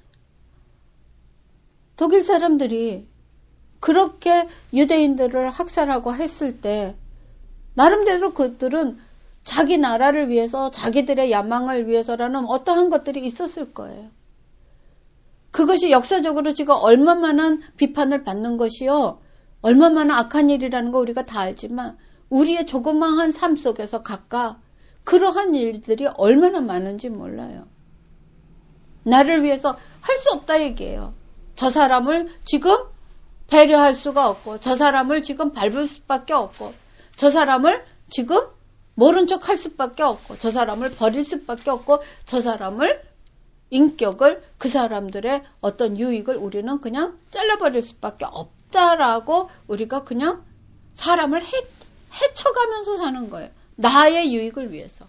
독일 사람들이 그렇게 유대인들을 학살하고 했을 때 나름대로 그들은 자기 나라를 위해서, 자기들의 야망을 위해서라는 어떠한 것들이 있었을 거예요. 그것이 역사적으로 지금 얼마만한 비판을 받는 것이요, 얼마만한 악한 일이라는 거 우리가 다 알지만 우리의 조그마한 삶 속에서 각각 그러한 일들이 얼마나 많은지 몰라요. 나를 위해서 할 수 없다 얘기해요. 저 사람을 지금 배려할 수가 없고, 저 사람을 지금 밟을 수밖에 없고, 저 사람을 지금 모른 척 할 수밖에 없고, 저 사람을 버릴 수밖에 없고, 저 사람을 인격을, 그 사람들의 어떤 유익을 우리는 그냥 잘라버릴 수밖에 없다라고 우리가 그냥 사람을 해, 해쳐가면서 사는 거예요. 나의 유익을 위해서.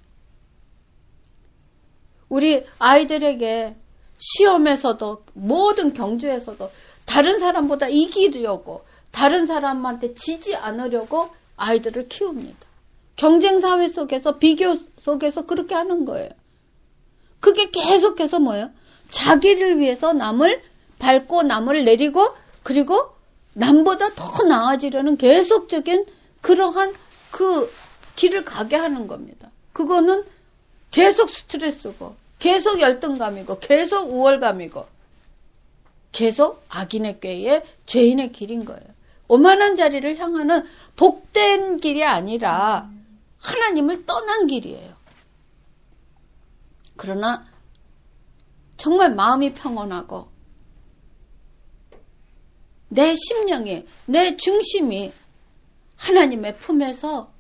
우리 아이들에게 시험에서도 모든 경주에서도 다른 사람보다 이기려고, 다른 사람한테 지지 않으려고 아이들을 키웁니다. 경쟁 사회 속에서, 비교 속에서 그렇게 하는 거예요. 그게 계속해서 뭐예요? 자기를 위해서 남을 밟고 남을 내리고, 그리고 남보다 더 나아지려는 계속적인 그러한 그 길을 가게 하는 겁니다. 그거는 계속 스트레스고, 계속 열등감이고, 계속 우월감이고, 계속 악인의 꾀에 죄인의 길인 거예요. 오만한 자리를 향하는 복된 길이 아니라 하나님을 떠난 길이에요. 그러나 정말 마음이 평온하고 내 심령이, 내 중심이 하나님의 품에서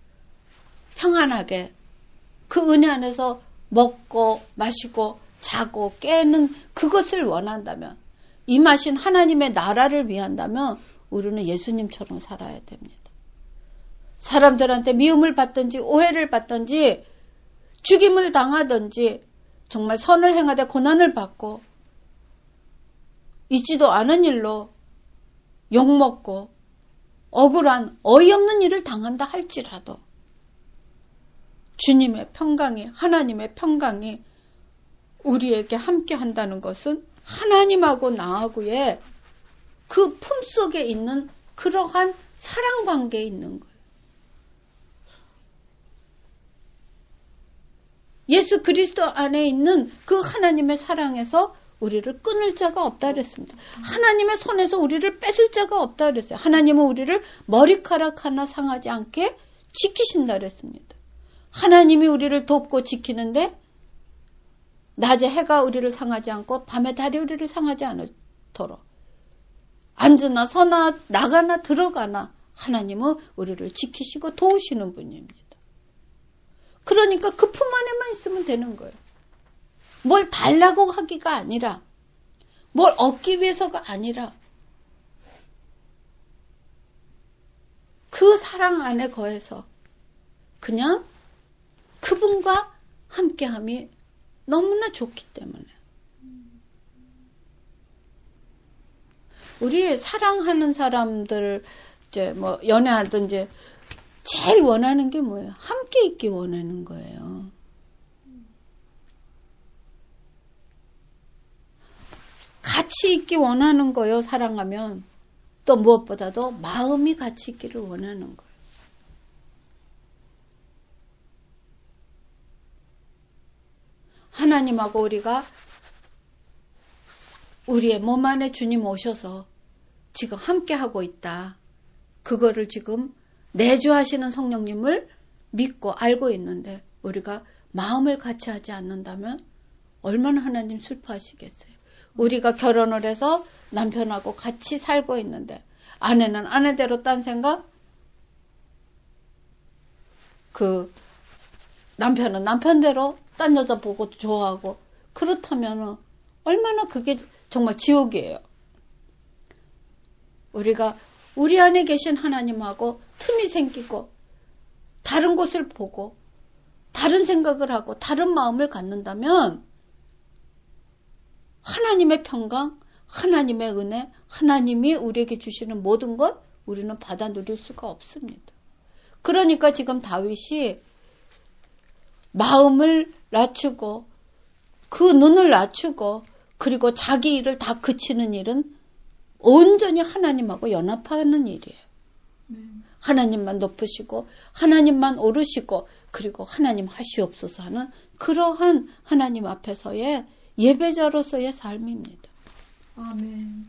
평안하게 그 은혜 안에서 먹고 마시고 자고 깨는 그것을 원한다면, 임하신 하나님의 나라를 위한다면 우리는 예수님처럼 살아야 됩니다. 사람들한테 미움을 받든지 오해를 받든지 죽임을 당하든지 정말 선을 행하되 고난을 받고 있지도 않은 일로 욕먹고 억울한 어이없는 일을 당한다 할지라도 주님의 평강이, 하나님의 평강이 우리에게 함께 한다는 것은 하나님하고 나하고의 그 품속에 있는 그러한 사랑 관계에 있는 거예요. 예수 그리스도 안에 있는 그 하나님의 사랑에서 우리를 끊을 자가 없다 그랬습니다. 하나님의 손에서 우리를 뺏을 자가 없다 그랬어요. 하나님은 우리를 머리카락 하나 상하지 않게 지키신다 그랬습니다. 하나님이 우리를 돕고 지키는데 낮에 해가 우리를 상하지 않고 밤에 달이 우리를 상하지 않도록 앉으나 서나 나가나 들어가나 하나님은 우리를 지키시고 도우시는 분입니다. 그러니까 그 품 안에만 있으면 되는 거예요. 뭘 달라고 하기가 아니라 뭘 얻기 위해서가 아니라 그 사랑 안에 거해서 그냥 그분과 함께함이 너무나 좋기 때문에 우리 사랑하는 사람들 이제 뭐 연애하든지 제일 원하는 게 뭐예요? 함께 있기 원하는 거예요. 같이 있기 원하는 거예요. 사랑하면 또 무엇보다도 마음이 같이 있기를 원하는 거예요. 하나님하고 우리가 우리의 몸 안에 주님 오셔서 지금 함께 하고 있다. 그거를 지금 내주하시는 성령님을 믿고 알고 있는데 우리가 마음을 같이 하지 않는다면 얼마나 하나님 슬퍼하시겠어요. 우리가 결혼을 해서 남편하고 같이 살고 있는데 아내는 아내대로 딴 생각, 그 남편은 남편대로 딴 여자 보고 좋아하고 그렇다면 얼마나 그게 정말 지옥이에요. 우리가 우리 안에 계신 하나님하고 틈이 생기고 다른 곳을 보고 다른 생각을 하고 다른 마음을 갖는다면 하나님의 평강, 하나님의 은혜, 하나님이 우리에게 주시는 모든 것 우리는 받아 누릴 수가 없습니다. 그러니까 지금 다윗이 마음을 낮추고 그 눈을 낮추고 그리고 자기 일을 다 그치는 일은 온전히 하나님하고 연합하는 일이에요. 네. 하나님만 높으시고 하나님만 오르시고 그리고 하나님 하시옵소서 하는 그러한 하나님 앞에서의 예배자로서의 삶입니다. 아멘.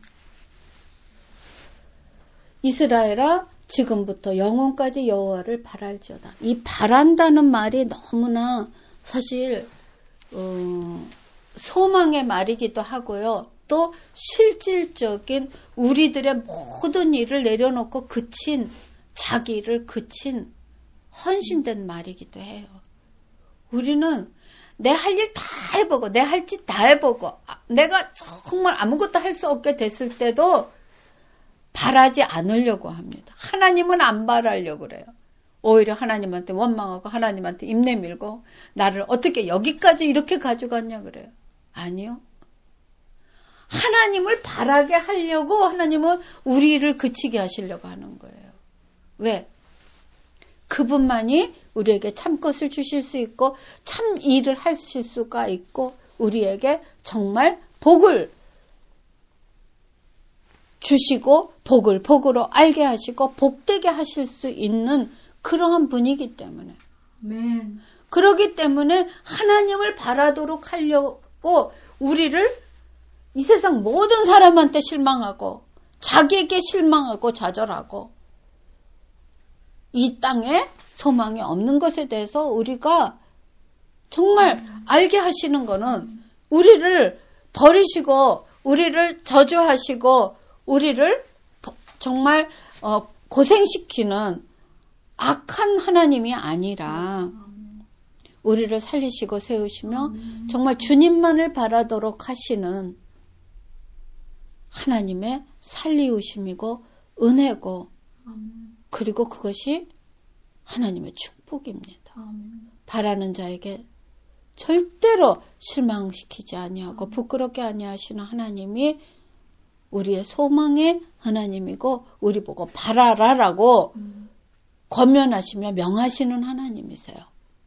이스라엘아 지금부터 영원까지 여호와를 바랄지어다. 이 바란다는 말이 너무나 사실 어, 소망의 말이기도 하고요. 또 실질적인 우리들의 모든 일을 내려놓고 그친 자기 일을 그친 헌신된 말이기도 해요. 우리는 내 할 일 다 해보고 내 할 짓 다 해보고 내가 정말 아무것도 할 수 없게 됐을 때도 바라지 않으려고 합니다. 하나님은 안 바라려고 그래요. 오히려 하나님한테 원망하고 하나님한테 입 내밀고 나를 어떻게 여기까지 이렇게 가져갔냐 그래요. 아니요. 하나님을 바라게 하려고 하나님은 우리를 그치게 하시려고 하는 거예요. 왜? 그분만이 우리에게 참 것을 주실 수 있고 참 일을 하실 수가 있고 우리에게 정말 복을 주시고 복을 복으로 알게 하시고 복되게 하실 수 있는 그러한 분이기 때문에 네. 그렇기 때문에 하나님을 바라도록 하려고 우리를 이 세상 모든 사람한테 실망하고 자기에게 실망하고 좌절하고 이 땅에 소망이 없는 것에 대해서 우리가 정말 음. 알게 하시는 거는 우리를 버리시고 우리를 저주하시고 우리를 정말 어, 고생시키는 악한 하나님이 아니라 우리를 살리시고 세우시며 정말 주님만을 바라도록 하시는 하나님의 살리우심이고 은혜고 그리고 그것이 하나님의 축복입니다. 바라는 자에게 절대로 실망시키지 아니하고 부끄럽게 아니하시는 하나님이 우리의 소망의 하나님이고 우리 보고 바라라라고 음. 권면하시며 명하시는 하나님이세요.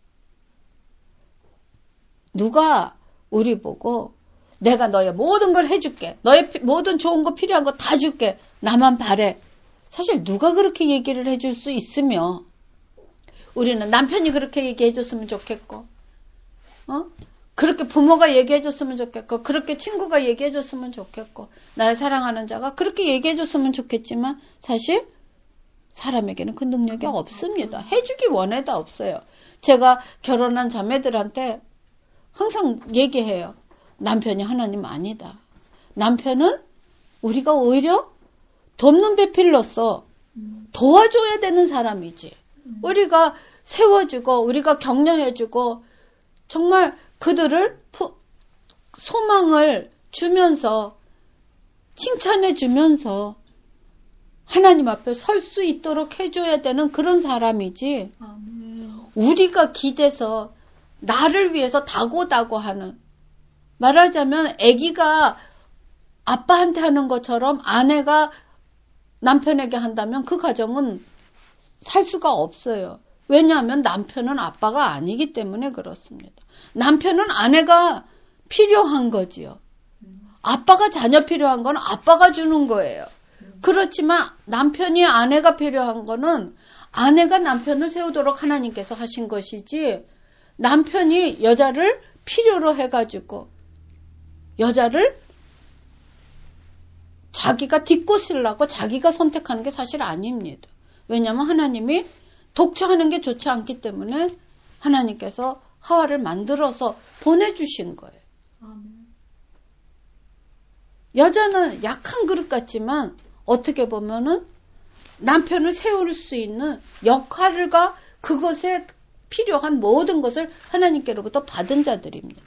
누가 우리 보고 내가 너의 모든 걸 해줄게. 너의 모든 좋은 거 필요한 거 다 줄게. 나만 바래. 사실 누가 그렇게 얘기를 해줄 수 있으며 우리는 남편이 그렇게 얘기해 줬으면 좋겠고 어? 그렇게 부모가 얘기해줬으면 좋겠고, 그렇게 친구가 얘기해줬으면 좋겠고, 나의 사랑하는 자가 그렇게 얘기해줬으면 좋겠지만 사실 사람에게는 그 능력이 없습니다. 해주기 원해도 없어요. 제가 결혼한 자매들한테 항상 얘기해요. 남편이 하나님 아니다. 남편은 우리가 오히려 돕는 배필로서 도와줘야 되는 사람이지. 우리가 세워주고 우리가 격려해주고 정말 그들을 소망을 주면서 칭찬해주면서 하나님 앞에 설 수 있도록 해줘야 되는 그런 사람이지. 아멘. 우리가 기대서 나를 위해서 다고다고 하는, 말하자면 아기가 아빠한테 하는 것처럼 아내가 남편에게 한다면 그 가정은 살 수가 없어요. 왜냐하면 남편은 아빠가 아니기 때문에 그렇습니다. 남편은 아내가 필요한 거지요. 아빠가 자녀 필요한 건 아빠가 주는 거예요. 그렇지만 남편이 아내가 필요한 거는 아내가 남편을 세우도록 하나님께서 하신 것이지, 남편이 여자를 필요로 해가지고 여자를 자기가 뒷곳으려고 자기가 선택하는 게 사실 아닙니다. 왜냐하면 하나님이 독처하는 게 좋지 않기 때문에 하나님께서 하와를 만들어서 보내주신 거예요. 아멘. 여자는 약한 그릇 같지만 어떻게 보면은 남편을 세울 수 있는 역할과 그것에 필요한 모든 것을 하나님께로부터 받은 자들입니다.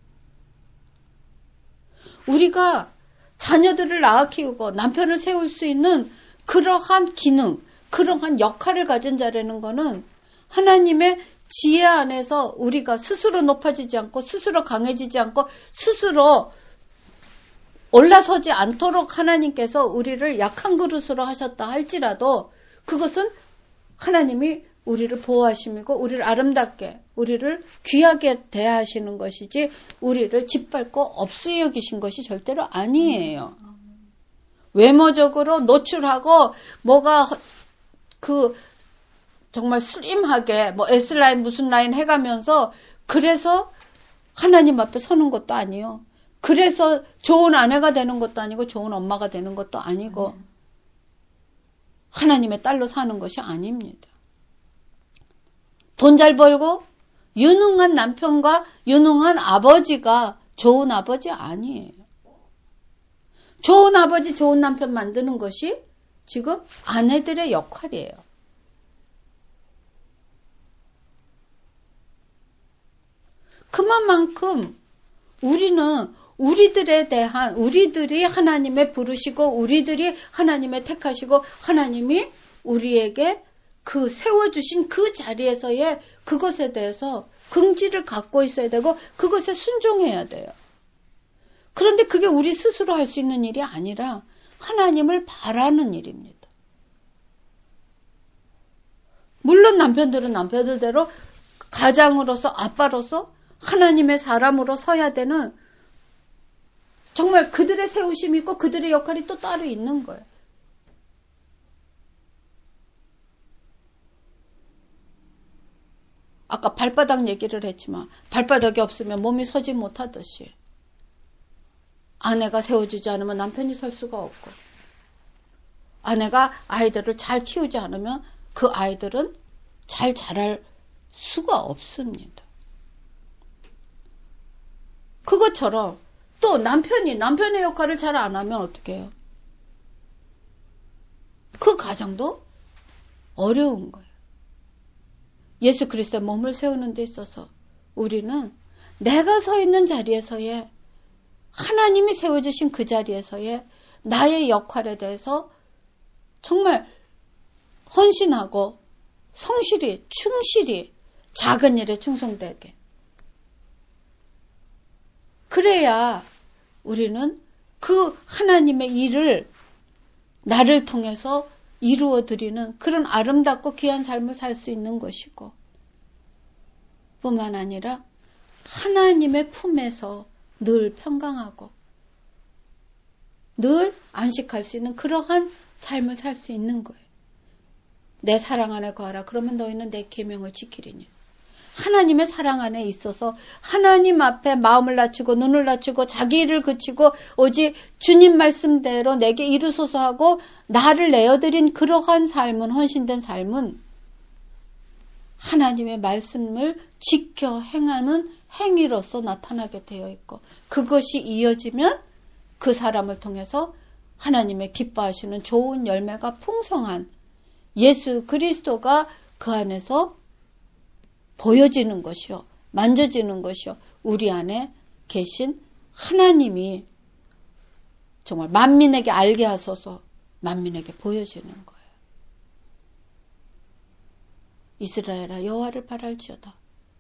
우리가 자녀들을 낳아 키우고 남편을 세울 수 있는 그러한 기능, 그러한 역할을 가진 자라는 것은 하나님의 지혜 안에서 우리가 스스로 높아지지 않고 스스로 강해지지 않고 스스로 올라서지 않도록 하나님께서 우리를 약한 그릇으로 하셨다 할지라도 그것은 하나님이 우리를 보호하심이고 우리를 아름답게, 우리를 귀하게 대하시는 것이지 우리를 짓밟고 없이 여기신 것이 절대로 아니에요. 외모적으로 노출하고 뭐가 그 정말 슬림하게 뭐 S라인 무슨 라인 해가면서 그래서 하나님 앞에 서는 것도 아니요. 그래서 좋은 아내가 되는 것도 아니고 좋은 엄마가 되는 것도 아니고 하나님의 딸로 사는 것이 아닙니다. 돈 잘 벌고 유능한 남편과 유능한 아버지가 좋은 아버지 아니에요. 좋은 아버지, 좋은 남편 만드는 것이 지금 아내들의 역할이에요. 그만큼 우리는 우리들에 대한, 우리들이 하나님의 부르시고 우리들이 하나님의 택하시고 하나님이 우리에게 그 세워주신 그 자리에서의 그것에 대해서 긍지를 갖고 있어야 되고 그것에 순종해야 돼요. 그런데 그게 우리 스스로 할 수 있는 일이 아니라 하나님을 바라는 일입니다. 물론 남편들은 남편들대로 가장으로서 아빠로서 하나님의 사람으로 서야 되는 정말 그들의 세우심이 있고 그들의 역할이 또 따로 있는 거예요. 아까 발바닥 얘기를 했지만 발바닥이 없으면 몸이 서지 못하듯이 아내가 세워주지 않으면 남편이 설 수가 없고 아내가 아이들을 잘 키우지 않으면 그 아이들은 잘 자랄 수가 없습니다. 그것처럼 또 남편이 남편의 역할을 잘 안 하면 어떻게 해요? 그 가정도 어려운 거예요. 예수 그리스도의 몸을 세우는 데 있어서 우리는 내가 서 있는 자리에서의 하나님이 세워주신 그 자리에서의 나의 역할에 대해서 정말 헌신하고 성실히 충실히 작은 일에 충성되게 그래야 우리는 그 하나님의 일을 나를 통해서 이루어 드리는 그런 아름답고 귀한 삶을 살 수 있는 것이고 뿐만 아니라 하나님의 품에서 늘 평강하고 늘 안식할 수 있는 그러한 삶을 살 수 있는 거예요. 내 사랑 안에 거하라. 그러면 너희는 내 계명을 지키리니. 하나님의 사랑 안에 있어서 하나님 앞에 마음을 낮추고 눈을 낮추고 자기 일을 그치고 오직 주님 말씀대로 내게 이루소서 하고 나를 내어드린 그러한 삶은, 헌신된 삶은 하나님의 말씀을 지켜 행하는 행위로서 나타나게 되어 있고, 그것이 이어지면 그 사람을 통해서 하나님의 기뻐하시는 좋은 열매가 풍성한 예수 그리스도가 그 안에서 보여지는 것이요, 만져지는 것이요, 우리 안에 계신 하나님이 정말 만민에게 알게 하소서 만민에게 보여지는 거예요. 이스라엘아 여호와를 바랄지어다.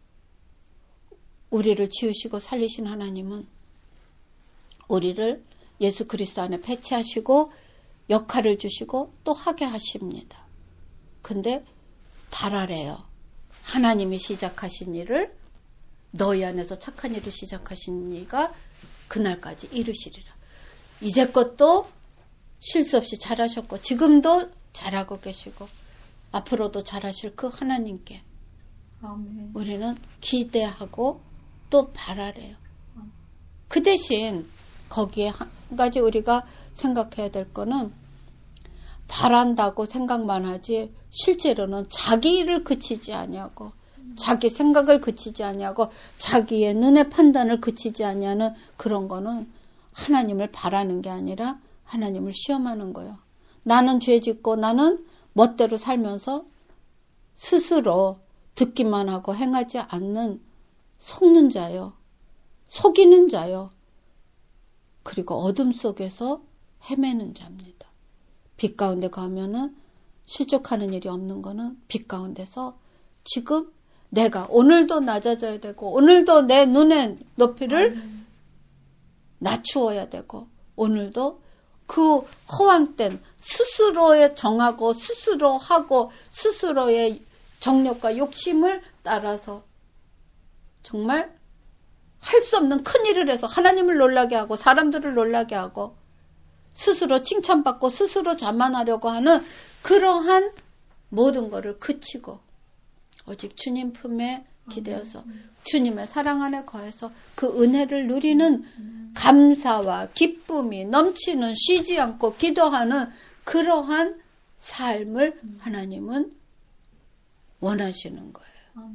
우리를 지으시고 살리신 하나님은 우리를 예수 그리스도 안에 배치하시고 역할을 주시고 또 하게 하십니다. 근데 바라래요. 하나님이 시작하신 일을, 너희 안에서 착한 일을 시작하신 이가 그날까지 이루시리라. 이제껏도 실수 없이 잘하셨고 지금도 잘하고 계시고 앞으로도 잘하실 그 하나님께 아멘. 우리는 기대하고 또 바라래요. 그 대신 거기에 한 가지 우리가 생각해야 될 거는, 바란다고 생각만 하지 실제로는 자기 일을 그치지 아니하고 자기 생각을 그치지 아니하고 자기의 눈의 판단을 그치지 아니하는 그런 거는 하나님을 바라는 게 아니라 하나님을 시험하는 거예요. 나는 죄 짓고 나는 멋대로 살면서 스스로 듣기만 하고 행하지 않는 속는 자요, 속이는 자요, 그리고 어둠 속에서 헤매는 자입니다. 빛 가운데 가면은 실족하는 일이 없는 거는 빛 가운데서 지금 내가 오늘도 낮아져야 되고 오늘도 내 눈의 높이를 아멘. 낮추어야 되고 오늘도 그 허황된 스스로의 정하고 스스로 하고 스스로의 정욕과 욕심을 따라서 정말 할 수 없는 큰 일을 해서 하나님을 놀라게 하고 사람들을 놀라게 하고 스스로 칭찬받고 스스로 자만하려고 하는 그러한 모든 것을 그치고 오직 주님 품에 기대어서 주님의 사랑 안에 거해서 그 은혜를 누리는 감사와 기쁨이 넘치는, 쉬지 않고 기도하는 그러한 삶을 하나님은 원하시는 거예요.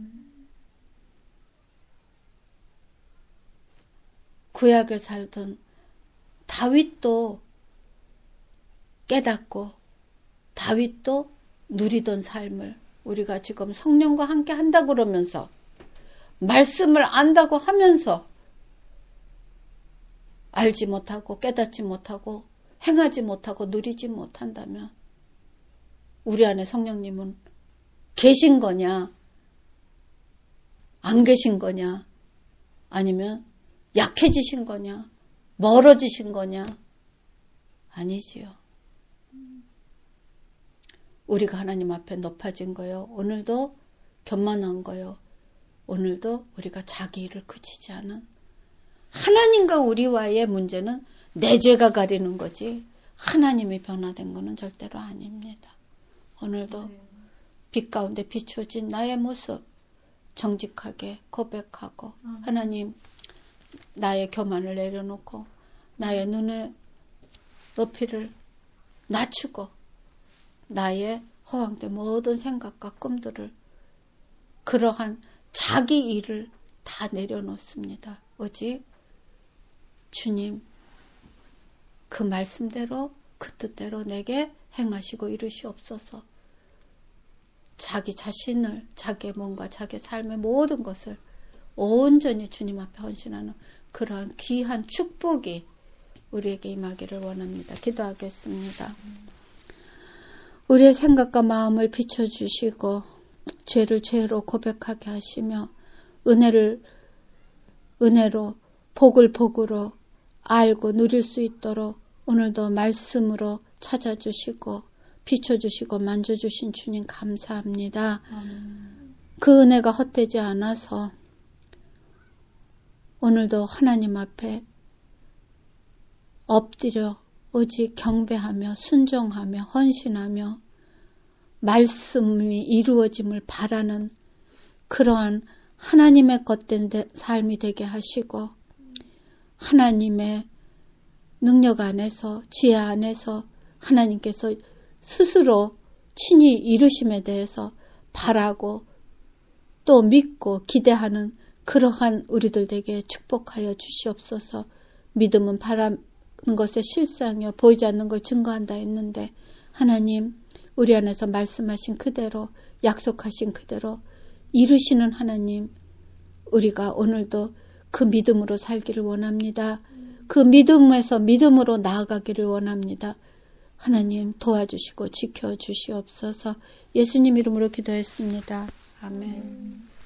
구약에 살던 다윗도 깨닫고 다윗도 누리던 삶을 우리가 지금 성령과 함께 한다고 그러면서 말씀을 안다고 하면서 알지 못하고 깨닫지 못하고 행하지 못하고 누리지 못한다면 우리 안에 성령님은 계신 거냐 안 계신 거냐 아니면 약해지신 거냐 멀어지신 거냐 아니지요. 우리가 하나님 앞에 높아진 거요. 오늘도 견만한 거요. 오늘도 우리가 자기 일을 그치지 않은 하나님과 우리와의 문제는 내 죄가 가리는 거지 하나님이 변화된 거는 절대로 아닙니다. 오늘도 빛 가운데 비추어진 나의 모습 정직하게 고백하고 하나님 나의 교만을 내려놓고 나의 눈의 높이를 낮추고 나의 허황된 모든 생각과 꿈들을 그러한 자기 일을 다 내려놓습니다. 오직 주님 그 말씀대로 그 뜻대로 내게 행하시고 이루시옵소서. 자기 자신을 자기의 몸과 자기 삶의 모든 것을 온전히 주님 앞에 헌신하는 그러한 귀한 축복이 우리에게 임하기를 원합니다. 기도하겠습니다. 우리의 생각과 마음을 비춰주시고 죄를 죄로 고백하게 하시며 은혜를 은혜로 복을 복으로 알고 누릴 수 있도록 오늘도 말씀으로 찾아주시고 비춰주시고 만져주신 주님 감사합니다. 아멘. 그 은혜가 헛되지 않아서 오늘도 하나님 앞에 엎드려 오직 경배하며 순종하며 헌신하며 말씀이 이루어짐을 바라는 그러한 하나님의 것된 삶이 되게 하시고 하나님의 능력 안에서 지혜 안에서 하나님께서 스스로 친히 이루심에 대해서 바라고 또 믿고 기대하는 그러한 우리들 되게 축복하여 주시옵소서. 믿음은 바라는 것의 실상이요 보이지 않는 걸 증거한다 했는데 하나님 우리 안에서 말씀하신 그대로 약속하신 그대로 이루시는 하나님 우리가 오늘도 그 믿음으로 살기를 원합니다. 그 믿음에서 믿음으로 나아가기를 원합니다. 하나님 도와주시고 지켜주시옵소서. 예수님 이름으로 기도했습니다. 아멘.